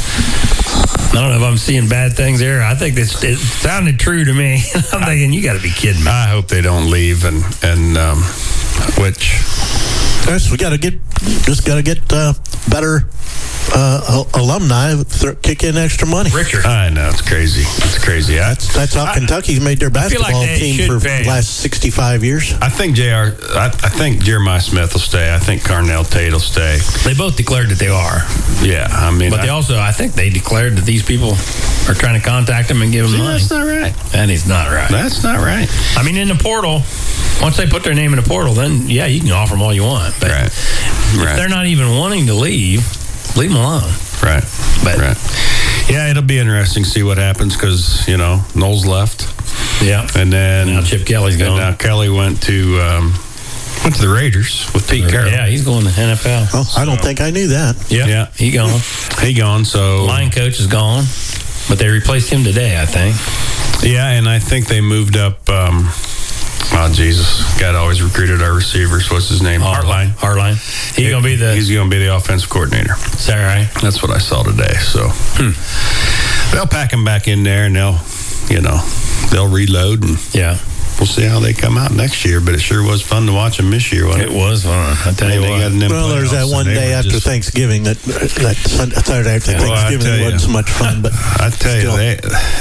I don't know if I'm seeing bad things there. I think this it sounded true to me. I'm thinking, you got to be kidding me. I hope they don't leave, and and um, which Yes, we got to get just got to get uh, better uh, alumni th- kick in extra money. Richard. I know it's crazy. It's crazy. I, That's that's how I- Kentucky's made their I feel like basketball they team should for pay. the last sixty-five years. I think J R. I, I think Jeremiah Smith will stay. I think Carnell Tate will stay. They both declared that they are. Yeah, I mean, But I, they also, I think they declared that these people are trying to contact them and give them See, money. that's not right. And it's not right. That's not right. I mean, in the portal, once they put their name in the portal, then, yeah, you can offer them all you want. But Right. if Right. they're not even wanting to leave, leave them alone. Right. But- right. Yeah, it'll be interesting to see what happens because you know Knowles left, Yeah. and then Now Chip Kelly's and gone. now Kelly went to um, went to the Raiders with Pete Carroll. Yeah, he's going to N F L. Oh, I don't think I knew that. Yeah, Yeah. he gone. He gone. So Line coach is gone, but they replaced him today, I think. yeah, and I think they moved up. Um, oh Jesus, God always recruited our receivers. What's his name? Hartline. Hartline. He's going to be the. He's going to be the offensive coordinator. Is that right? That's what I saw today. So Hmm. they'll pack him back in there, and they'll, you know, they'll reload, and Yeah. we'll see how they come out next year. But it sure was fun to watch them this year. Wasn't It it? was fun. I tell They you got what. in them Well, there's that playoffs, one and they day were after just- Thanksgiving that that Sun- Saturday after Well, I Thanksgiving tell it you. wasn't so much fun. But I tell still. you, they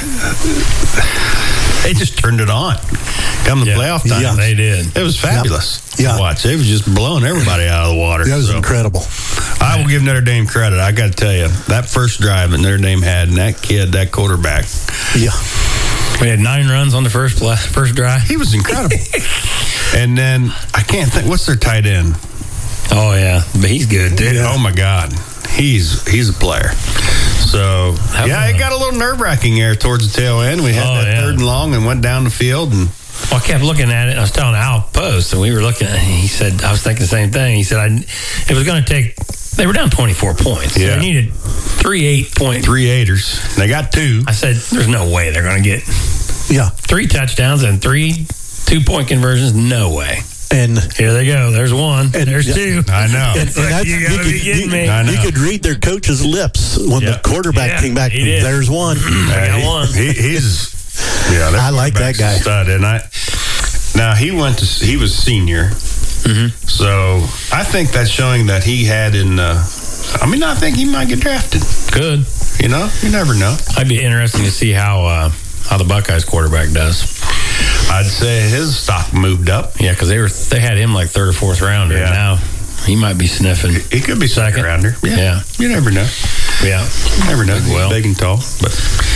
they just turned it on. Come the Yeah. playoff time, Yeah. They did. it was fabulous Yeah. to watch. They was just blowing everybody out of the water. that was So, incredible. I will give Notre Dame credit. I got to tell you, that first drive that Notre Dame had, and that kid, that quarterback. Yeah. We had nine runs on the first first drive. He was incredible. And then, I can't think, what's their tight end? Oh, yeah. But he's good, dude. Oh, my God. He's he's a player. So, How yeah, it got a little nerve-wracking there towards the tail end. We had oh, that yeah. third and long and went down the field. And well, I kept looking at it. I was telling Al Post, and we were looking at it. He said, I was thinking the same thing. He said, I, it was going to take, they were down twenty-four points. So yeah. they needed three eight-point. Three eighters. They got two. I said, there's no way they're going to get yeah three touchdowns and three two-point conversions. No way. And here they go. There's one. And there's yeah, two. I know. And, and like, you gotta you be could, kidding you, me. I know. You could read their coach's lips when yeah. the quarterback yeah, came back. He did. There's one. I got one. He, he's yeah. I like that guy. Stud, and I now he went to he was senior, mm-hmm. so I think that's showing that he had in. Uh, I mean, I think he might get drafted. Good. You know, you never know. I'd be interesting to see how uh, how the Buckeyes quarterback does. I'd say his stock moved up. Yeah, because they were they had him like third or fourth rounder. Yeah. Now he might be sniffing. He could be second, second rounder. Yeah. yeah, you never know. Yeah, you never know. Well, big and tall, but.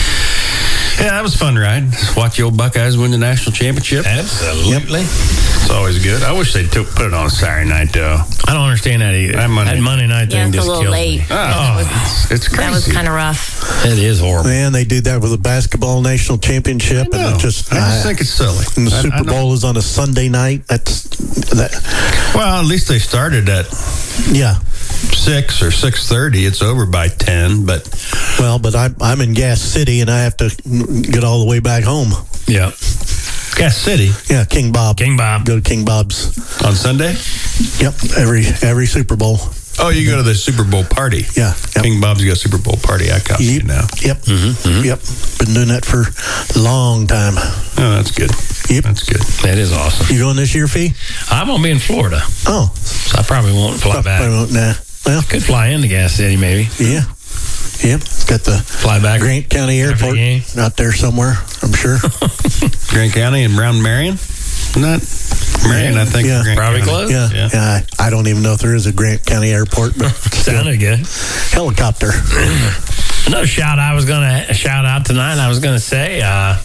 Yeah, that was a fun ride. Watch the old Buckeyes win the national championship. Absolutely. Yep. It's always good. I wish they took put it on a Saturday night, though. I don't understand that either. That Monday, that Monday night yeah, thing it's just a little killed late. me. Oh, that was, it's crazy. That was kind of rough. It is horrible. Man, they do that with a basketball national championship, I know. and it just I just I, think it's silly. And the I, Super I Bowl is on a Sunday night. That's that. Well, at least they started at yeah six or six thirty. It's over by ten, but well, but I'm I'm in Gas City, and I have to get all the way back home. Yeah. Gas City. Yeah, King Bob. King Bob. Go to King Bob's on Sunday. Yep, every every Super Bowl. Oh, you go to the Super Bowl party. Yeah, yep. King Bob's got a Super Bowl party. I caught you now. Yep, mm-hmm, mm-hmm. yep. Been doing that for a long time. Oh, that's good. Yep, that's good. That is awesome. You going this year, Fee? I'm gonna be in Florida. Oh, so I probably won't fly probably back. Won't, nah. Well, could fly into Gas City maybe. Yeah. Yep, got the fly back Grant County Airport out there somewhere, I'm sure. Grant County and Brown Marion? Not Marion, I think. Yeah, Grant probably County. close. Yeah, yeah. yeah. I, I don't even know if there is a Grant County Airport, but sounded good. Helicopter. Another shout I was gonna shout out tonight. I was gonna say, uh,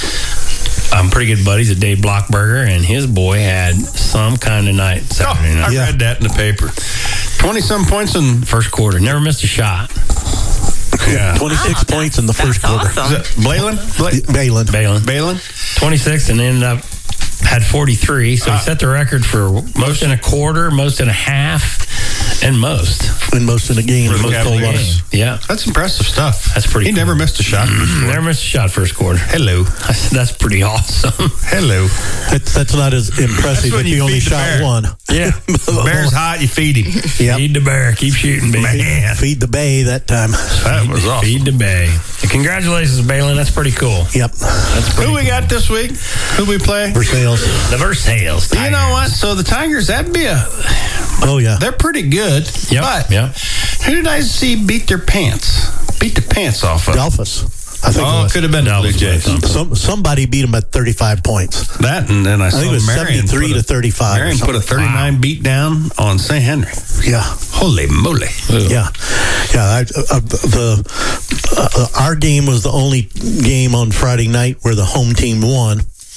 I'm pretty good buddies with Dave Blockberger, and his boy had some kind of night Saturday oh, night. I yeah. read that in the paper. Twenty some points in first quarter. Never missed a shot. Yeah, twenty-six oh, points in the first quarter. Awesome. Is that Balin? Balin. Balin. Balin. twenty-six and ended up had forty-three. So uh, he set the record for most in a quarter, most in a half, and most. And most in a game. For the most Cavaliers. Game. Yeah, that's impressive stuff. That's pretty. He cool. never missed a shot. Never missed a shot first quarter. Hello. That's, that's pretty awesome. Hello. That's, that's not as impressive if you only shot one. Yeah. Bear's hot, you feed him. Yep. Feed the bear. Keep shooting, baby. Man. Feed the bay that time. That was awesome. Feed the bay. And congratulations, Balin. That's pretty cool. Yep. That's pretty Who we cool. got this week? Who we play? Versailles. The Versailles. You know what? So the Tigers, that'd be a... Oh, yeah. They're pretty good. Yep. But yep. who did I see beat their pants? Beat the pants off of? Delphus. I think oh, it was. could have been the Blue Jays. Some, somebody beat them at thirty-five points. That, and then I, I saw think it was Marion seventy-three to thirty-five. Marion put a thirty-nine wow. beat down on Saint Henry. Yeah. Holy moly. Ooh. Yeah. Yeah. I, uh, the uh, Our game was the only game on Friday night where the home team won.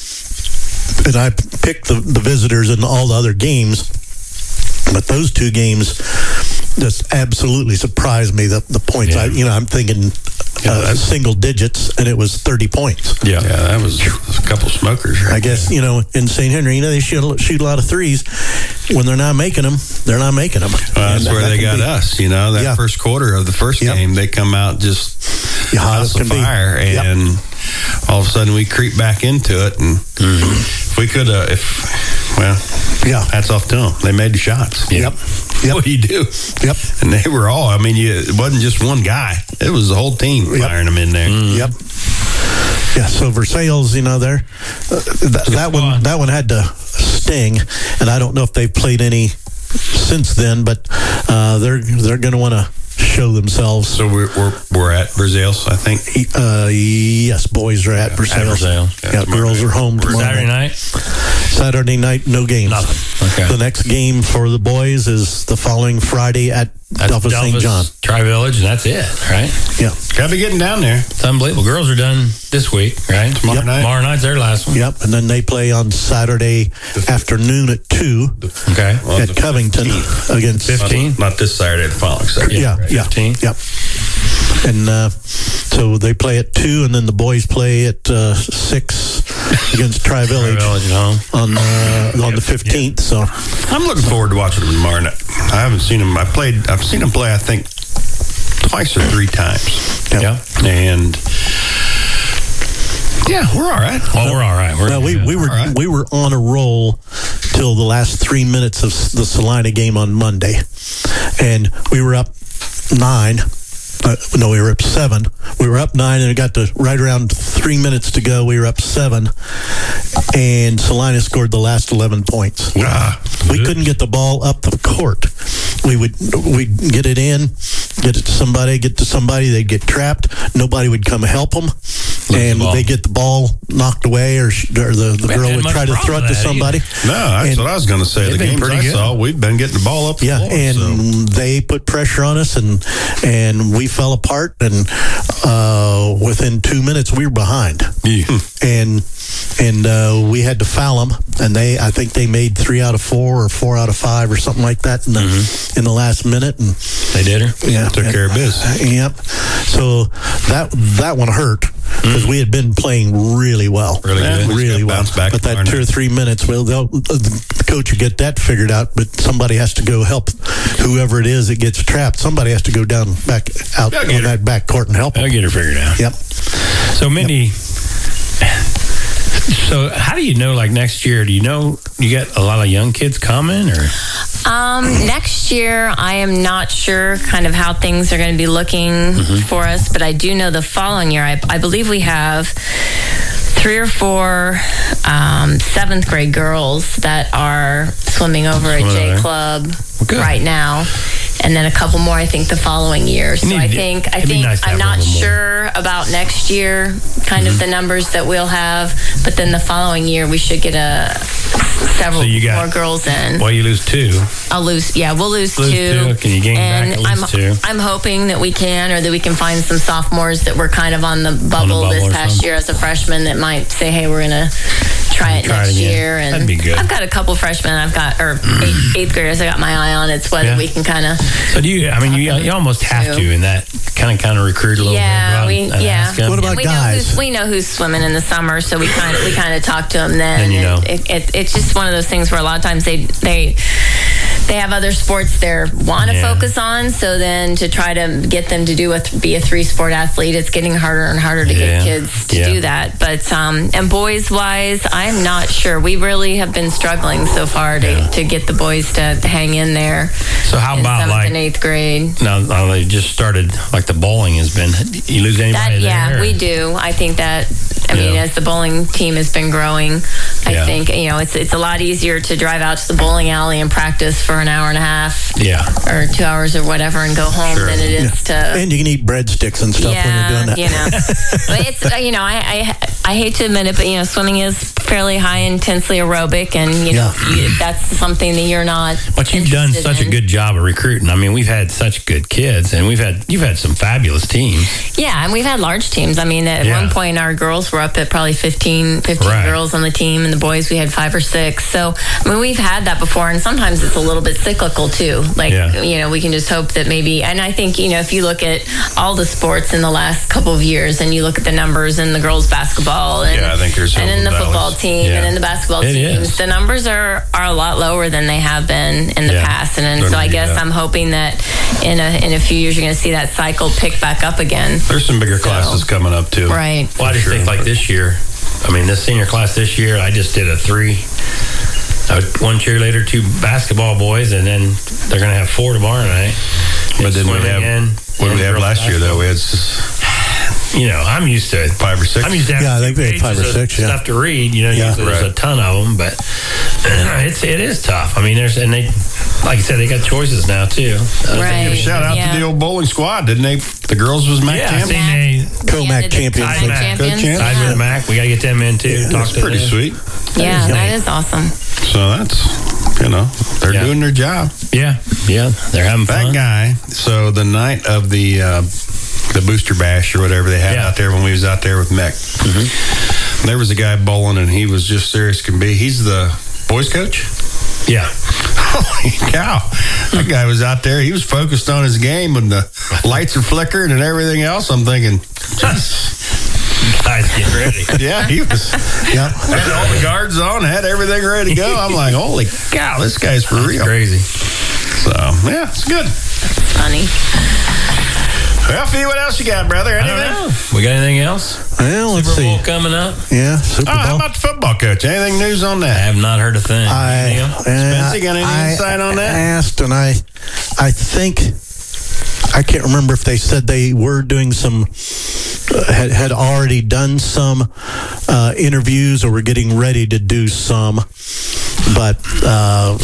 And I picked the, the visitors in all the other games. But those two games just absolutely surprised me. The, the points, yeah. I, you know, I'm thinking uh, single digits, and it was thirty points. Yeah, yeah, that was a couple smokers. Right I guess, you know, in Saint Henry, you know, they shoot, shoot a lot of threes. When they're not making them, they're not making them. Well, that's and where that they got be, us, you know, that yeah. first quarter of the first yep. game, they come out just yeah, hot as can fire, be. and yep. all of a sudden we creep back into it, and mm-hmm. if we could have, if, well, yeah, hats off to them. They made the shots. Yep. Yep. What do you do? Yep. And they were all, I mean, you, it wasn't just one guy. It was the whole team firing yep. them in there. Mm. Yep. Yeah, so Versailles, you know, there, uh, th- that one, that one had to sting, and I don't know if they've played any since then, but uh, they're they're going to want to show themselves. So we're we're, we're at Versailles, I think. Uh, yes, boys are at Versailles. At Versailles. Yeah, yeah girls are home tomorrow. Saturday night. Saturday night, no games. Nothing. Okay. The next game for the boys is the following Friday at Delphos Saint John. Tri-Village, and that's it, right? Yeah. Gotta be getting down there. It's unbelievable. Girls are done this week, right? Tomorrow Yep. night. Tomorrow night's their last one. Yep, and then they play on Saturday afternoon at two Okay. Well, at the Covington against fifteen? Not, not this Saturday, the following Saturday. Yeah, yeah, fifteen. Yep. And uh, so they play at two, and then the boys play at uh, six against Tri-Village Tri-Village at home. on uh, on the fifteenth. So I'm looking forward to watching them tomorrow night. I haven't seen them. I played. I've seen them play. I think twice or three times. Yep. Yeah. And yeah, we're all right. Well, we're all right. We're Well, we, we were All right. we were on a roll till the last three minutes of the Salina game on Monday, and we were up nine. Uh, no, we were up seven. We were up nine, and it got to right around three minutes to go. We were up seven, and Salina scored the last eleven points. Ah, We couldn't get the ball up the court. We would we'd get it in, get it to somebody, get to somebody. They'd get trapped. Nobody would come help them, and the ball. they get the ball knocked away, or, sh- or the, the We girl haven't would had try much to throw problem it to with that somebody. no, that's And- what I was going to say. They've The been games pretty I good. saw, we've been getting the ball up the Yeah, floor. and so. they put pressure on us, and and we fell apart. And uh, within two minutes, we were behind, and and uh, we had to foul them. And they, I think they made three out of four or four out of five or something like that in the Mm-hmm. in the last minute. And They did her. yeah, Took care of business. Yep. So that that one hurt because we had been playing really well, Really Yeah, good. we just really gotta well. bounce back But that tomorrow two or night. three minutes, well, they'll, the coach will get that figured out. But somebody has to go help whoever it is that gets trapped. Somebody has to go down back out They'll on get her. that back court and help I'll them. get her figured out. Yep. So, Mindy, so how do you know, like, next year, do you know you got a lot of young kids coming, or? Um, next year, I am not sure kind of how things are going to be looking Mm-hmm. for us, but I do know the following year, I, I believe we have three or four um, seventh grade girls that are swimming over at Swimming J over. Club Good. right now. And then a couple more, I think, the following year. So need I to- think I it'd be think nice to I'm have a not little more. sure about next year, kind of the numbers that we'll have. But then the following year, we should get a several So you got- more girls in. Well, you lose two. I'll lose. Yeah, we'll lose, Lose two. two. Can you gain and back at least I'm, two? I'm hoping that we can, or that we can find some sophomores that were kind of on the bubble, bubble this or past something. year as a freshman that might say, "Hey, we're gonna try it Try it next again. year." And That'd be good. I've got a couple freshmen. I've got or eighth, eighth graders. I got my eye on. It's whether Yeah. we can kind of. So do you? I mean, you you almost have to in that kind of kind of recruit a little Yeah, bit. we Go out and yeah. ask them. What about we guys? Know who's, we know who's swimming in the summer, so we kind of we kind of talk to them then. Then you know. It, it, it's just one of those things where a lot of times they they they have other sports they want to Yeah. focus on. So then to try to get them to do a be a three sport athlete, it's getting harder and harder to Yeah. get kids to Yeah. do that. But um, and boys wise, I'm not sure. We really have been struggling so far to, Yeah. to get the boys to hang in there. So how in about seventh like and eighth grade? now, now they just started like the bowling has been. You lose anybody That, yeah, there? we do. I think that. I mean, Yeah. as the bowling team has been growing, I Yeah. think you know it's it's a lot easier to drive out to the bowling alley and practice for an hour and a half, Yeah. or two hours or whatever, and go home Sure. than it is to. And you can eat breadsticks and stuff when you're doing that. you know, but it's uh, you know I, I I hate to admit it, but you know swimming is fairly high intensely aerobic, and you know Yeah. you, that's something that you're not. But you've done interested such a in. good job of recruiting. I mean, we've had such good kids, and we've had you've had some fabulous teams. Yeah, and we've had large teams. I mean, at Yeah. one point, our girls were up at probably fifteen, fifteen Right. girls on the team, and the boys, we had five or six. So, I mean, we've had that before, and sometimes it's a little bit cyclical, too. Like, Yeah. you know, we can just hope that maybe, and I think, you know, if you look at all the sports in the last couple of years, and you look at the numbers in the girls' basketball, and, Yeah, I think there's and in the hills and football valleys. team, Yeah. and in the basketball It teams, is. the numbers are, are a lot lower than they have been in the Yeah. past. And, and Don't so I need guess that. I'm hoping that in a, in a few years, you're going to see that cycle pick back up again. There's some bigger So- classes coming up too. Right. Well, I just Sure. think like this year. I mean, this senior class this year, I just did a three. Uh, one cheerleader, two basketball boys, and then they're going to have four tomorrow night. But then we Swimming have in, what did and we have girls last year though? We had s- You know, I'm used to it. five or six. I'm used to having Yeah, I think two they had five or pages of six, yeah. stuff to read. You know, Yeah. usually there's Right. a ton of them, but it's it is tough. I mean, there's and they like you said, they got choices now too. Uh, Right. Give a shout out Yeah. to the old bowling squad, didn't they? The girls was Mac Yeah, I champion. seen they Co-Mac champions. tied Mac. Good champions. Tied with Mac. We got to get them in too. Talk That's to pretty them. sweet. Yeah, that is awesome. So that's, you know, they're Yeah. doing their job. Yeah, yeah, they're having That fun. guy, so the night of the uh, the booster bash or whatever they had Yeah. out there when we was out there with Mech, Mm-hmm. there was a guy bowling and he was just serious can be. He's the boys coach. Yeah. Holy cow. That guy was out there. He was focused on his game when the lights are flickering and everything else. I'm thinking, guys, get ready. yeah, he was. Yeah. Had all the guards on, had everything ready to go. I'm like, holy cow, this guy's for real. Crazy. So, yeah, it's good. Funny. Well, Fee, what else you got, brother? I don't Anything? know. We got anything else? Well, let's Super Bowl see. coming up. Yeah, Super Oh, Bowl. how about the football coach? Anything news on I that? have not heard a thing. I, Neil? uh, Spencer, got any I insight on that? asked, and I, I think I can't remember if they said they were doing some, uh, had had already done some uh, interviews or were getting ready to do some, but uh,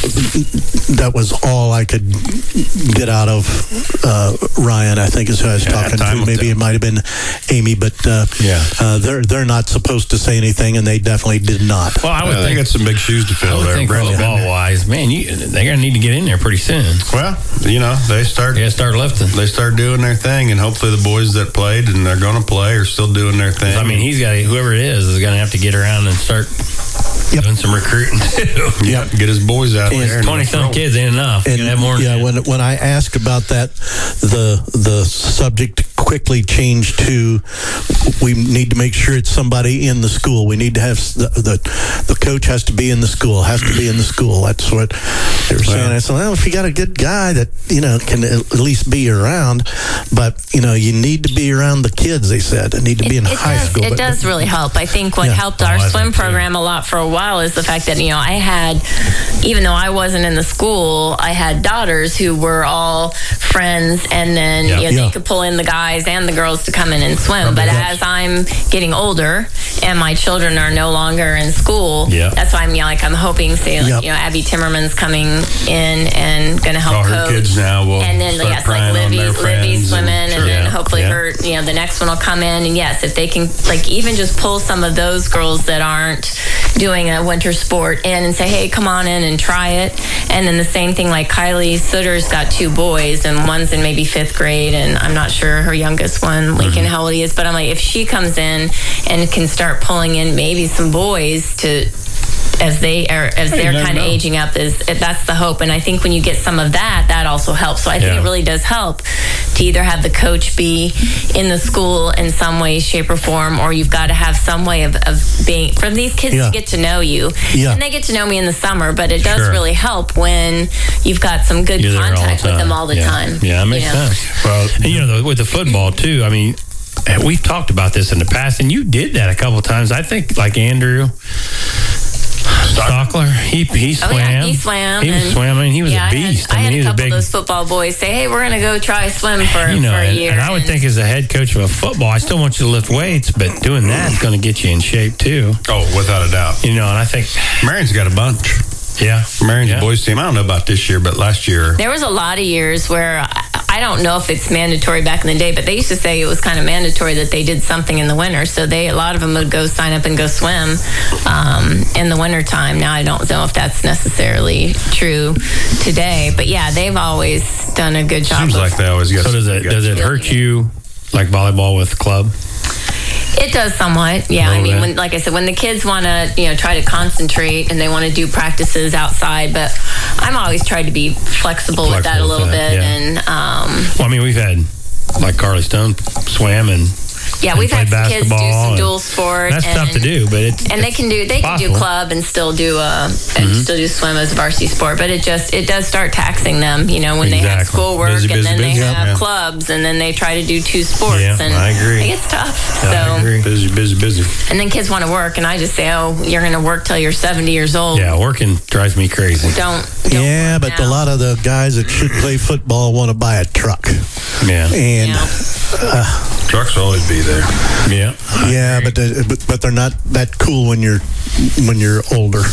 that was all I could get out of uh, Ryan. I think is who I was Yeah, talking time to. will Maybe tell. it might have been Amy, but uh, Yeah. uh, they're they're not supposed to say anything, and they definitely did not. Well, I would Well, they think, got some big shoes to I fill would there. think Brandon. football wise, man, you, they're going to need to get in there pretty soon. Well, you know, they start They got to start lifting. they start doing their thing, and hopefully the boys that played and they're going to play are still doing their thing. I mean, he's got to, whoever it is, is going to have to get around and start Yep. doing some recruiting too. yeah, get his boys out there. and twenty some roll. kids ain't enough. You're And going to have more. yeah, than when when I asked about that, the the subject quickly changed to we need to make sure it's somebody in the school. We need to have the the, the coach has to be in the school, has to be in the school. That's what they were saying. Well, I said, well, if you got a good guy that you know can at least be around, but you know you need to be around the kids. They said, and need to be in it high does, school. It but- does really help. I think what Yeah. helped Oh, our I swim think so. program a lot for a while is the fact that, you know, I had, even though I wasn't in the school, I had daughters who were all friends, and then Yeah. you know, Yeah. they could pull in the guys and the girls to come in and swim. But Yeah. as I'm getting older and my children are no longer in school, Yeah. that's why I'm, you know, like I'm hoping, say, like, Yep. you know, Abby Timmerman's coming in and going to help All her coach. kids now will and then start yes, like prying on Libby, their Libby friends swimming, and- and, Sure. then Yeah. hopefully Yeah. her, you know, the next one will come in. And yes, if they can, like, even just pull some of those girls that aren't doing a winter sport in and say, hey, come on in and try it. And then the same thing, like Kylie Sutter's got two boys, and one's in maybe fifth grade, and I'm not sure her youngest one, Lincoln, how old he is. But I'm like, if she comes in and can start pulling in maybe some boys to, as they are, as Hey, they're you never kind of know. aging up, is that's the hope. And I think when you get some of that, that also helps. So I think Yeah. it really does help to either have the coach be in the school in some way, shape, or form, or you've got to have some way of, of being, for these kids Yeah. to get to know you. Yeah. And they get to know me in the summer, but it does Sure. really help when you've got some good You're there all the contact with time. them all the Yeah. time. Yeah, that makes you know? sense. Well, and you know, the, with the football too. I mean, we've talked about this in the past, and you did that a couple of times. I think, like Andrew Stockler, he he swam. Oh yeah, he swam. He was and- swam. I mean, he was yeah, a beast. I had, I I mean, had he a was a couple big. of those football boys say, "Hey, we're going to go try swim for, You know, for a and, year." and I would think as a head coach of a football, I still want you to lift weights, but doing that is going to get you in shape too. Oh, without a doubt. You know, and I think, Marion's got a bunch. yeah, Marion's yeah. boys team. I don't know about this year, but last year. There was a lot of years where I, I don't know if it's mandatory back in the day, but they used to say it was kind of mandatory that they did something in the winter. So they, a lot of them would go sign up and go swim um, in the winter time. Now I don't know if that's necessarily true today, but yeah, they've always done a good job. Seems of- like they always get. So does it does it hurt you like volleyball with club? It does somewhat, yeah. I little mean, bit. when, like I said, when the kids want to, you know, try to concentrate and they want to do practices outside, but I'm always tried to be flexible, with that a Flexible little with that, bit. yeah. And um, Well, I mean, we've had like Carly Stone swam and yeah, and we've had played some kids do basketball, some and dual sport. That's and, tough to do, but it's and they can do they can do possible. club and still do a and Mhm. still do swim as a varsity sport. But it just it does start taxing them, you know, when they have Exactly. schoolwork Busy, and busy, then busy. they have Yeah. clubs and then they try to do two sports. Yeah, and I agree. It gets tough. So. I agree. Busy, busy, busy. And then kids want to work, and I just say, "Oh, you're going to work till you're seventy years old. Yeah, working drives me crazy. Don't." Yeah, but a lot of the guys that should play football want to buy a truck. Yeah. And uh, Trucks will always be there. Yeah. yeah, but, they, but but they're not that cool when you're when you're older.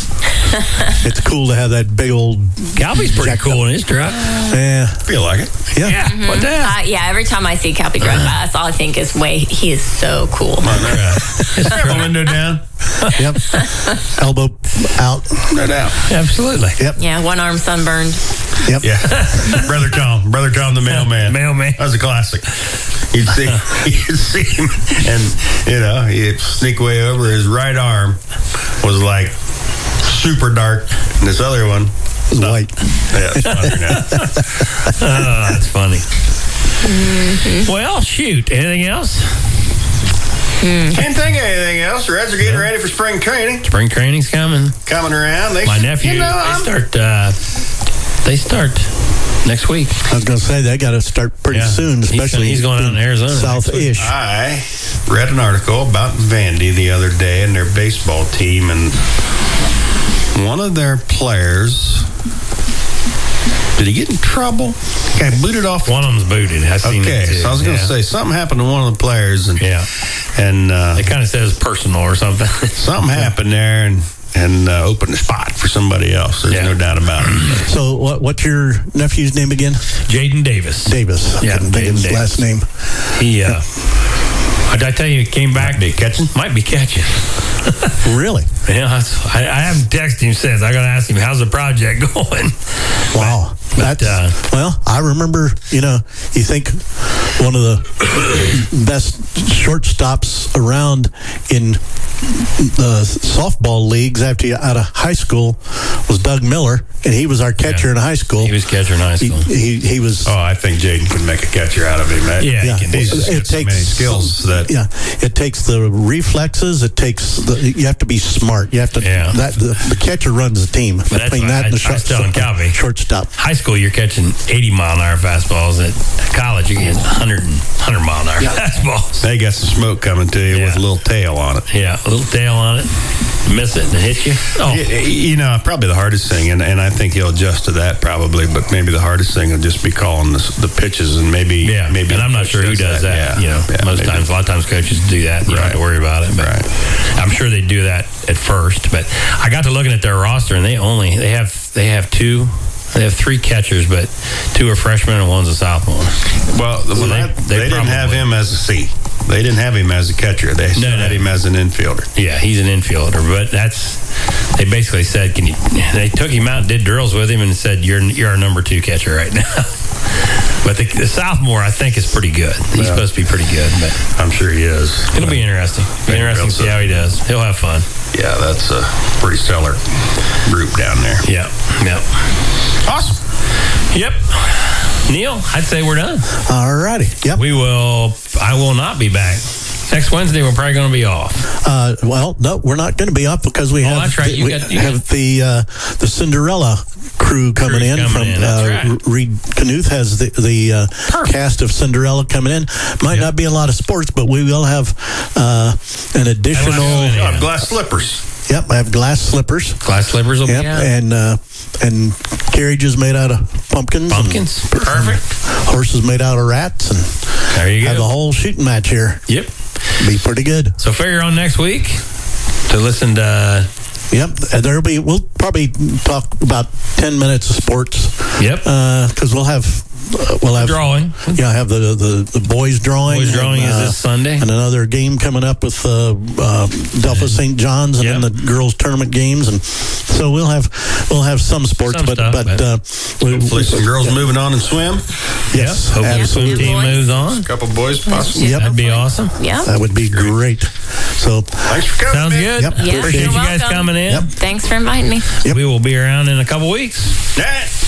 it's cool to have that big old. Calby's pretty cool in his truck. Yeah, feel like it. Yeah, yeah. Mm-hmm. What that? Uh, yeah, every time I see Calby drive by, that's all I think is, "Way he is so cool." Window down. Yep. Elbow out. No doubt. Absolutely. Yep. Yeah, one arm sunburned. Yep. Yeah. Brother Tom. Brother Tom the mailman. Mailman. That was a classic. You'd see, you'd see him, and, you know, he'd sneak way over. His right arm was like super dark, and this other one was white. Yeah, it's funny now. Oh, that's funny. Mm-hmm. Well, shoot. Anything else? Hmm. Can't think of anything else. Reds are getting yeah. ready for spring training. Spring training's coming. Coming around. They My should, nephew, you know, they start, uh, they start next week. I was going to say, they got to start pretty yeah. soon, especially he's, he's going out in Arizona. South-ish. I read an article about Vandy the other day and their baseball team, and one of their players, did he get in trouble? Guy booted off. One of them's booted. I've seen okay, it too. so I was going to yeah. say something happened to one of the players, and yeah, and uh, it kind of says personal or something. something happened there, and and uh, opened the spot for somebody else. There's yeah. no doubt about it. So, what what's your nephew's name again? Jaden Davis. Davis. Yeah, Jaden Davis. Davis. Last name. He. Uh, Did I tell you he came back? Might be catching. Might be catching. Really? Yeah, I, I haven't texted him since. I got to ask him, how's the project going? Wow. But, That's, uh, well, I remember, you know, you think one of the best shortstops around in the softball leagues after you out of high school was Doug Miller, and he was our catcher yeah. in high school. He was catcher in high school. He he, he was. Oh, I think Jaden can make a catcher out of him. That, yeah, yeah. he can. He's just it got so takes many skills that. Yeah, it takes the reflexes. It takes the. You have to be smart. You have to. Yeah. That the, the catcher runs the team. But Between that I, and the I was telling Calby, shortstop. High school, you're catching eighty mile an hour fastballs. At college, you're getting one hundred, one hundred mile an hour yeah. fastballs. They got some smoke coming to you yeah. with a little tail on it. Yeah, a little tail on it. Miss it and it hit you. Oh, you, you know, probably the hardest thing, and, and I think he'll adjust to that probably. But maybe the hardest thing will just be calling the, the pitches, and maybe yeah, maybe. And I'm not sure who does that. that. Yeah, you know, yeah, most maybe. times, a lot of times coaches do that. You right. don't have to worry about it. But right. I'm sure they do that at first. But I got to looking at their roster, and they only they have they have two. They have three catchers, but two are freshmen and one's a sophomore. Well, so they, they, they didn't probably, have him as a C. They didn't have him as a catcher. They no, had no. him as an infielder. Yeah, he's an infielder, but that's they basically said, "Can you?" They took him out and did drills with him and said, "You're you're our number two catcher right now." But the, the sophomore, I think, is pretty good. He's well, supposed to be pretty good, but I'm sure he is. It'll but be interesting. Be interesting to see how he does. He'll have fun. Yeah, that's a pretty stellar group down there. Yeah, yeah. Awesome. Yep. Neil, I'd say we're done. All righty. Yep. We will. I will not be back. Next Wednesday, we're probably going to be off. Uh, well, no, we're not going to be off because we oh, have that's right. you we got, you have got... the uh, the Cinderella crew coming Crew's in coming from in. Uh, right. Reed Knuth has the the uh, cast of Cinderella coming in. Might yep. not be a lot of sports, but we will have uh, an additional oh, glass slippers. Yep, I have glass slippers. Glass slippers will yep, be out. and uh, and carriages made out of pumpkins. Pumpkins, and, perfect. And horses made out of rats, and there you go. Have a whole shooting match here. Yep, be pretty good. So figure on next week to listen to. Uh, Yep, there'll be. We'll probably talk about ten minutes of sports. Yep, because uh, we'll have uh, we'll have drawing. Yeah, have the, the, the boys drawing. Boys drawing and, uh, is this Sunday, and another game coming up with uh, uh, Delphi Saint John's, and yep. then the girls tournament games, and so we'll have we'll have some sports, some but stuff, but, but uh, hopefully some girls yeah. moving on and swim. Yes, yep. hopefully some team boys. moves on. A couple boys, possibly. Yep. That'd be awesome. Yeah, that would be great. So thanks for coming. Sounds good. Yep. Yeah, appreciate you guys welcome. coming in. Yep. Thanks for inviting me. Yep. We will be around in a couple weeks. Yeah.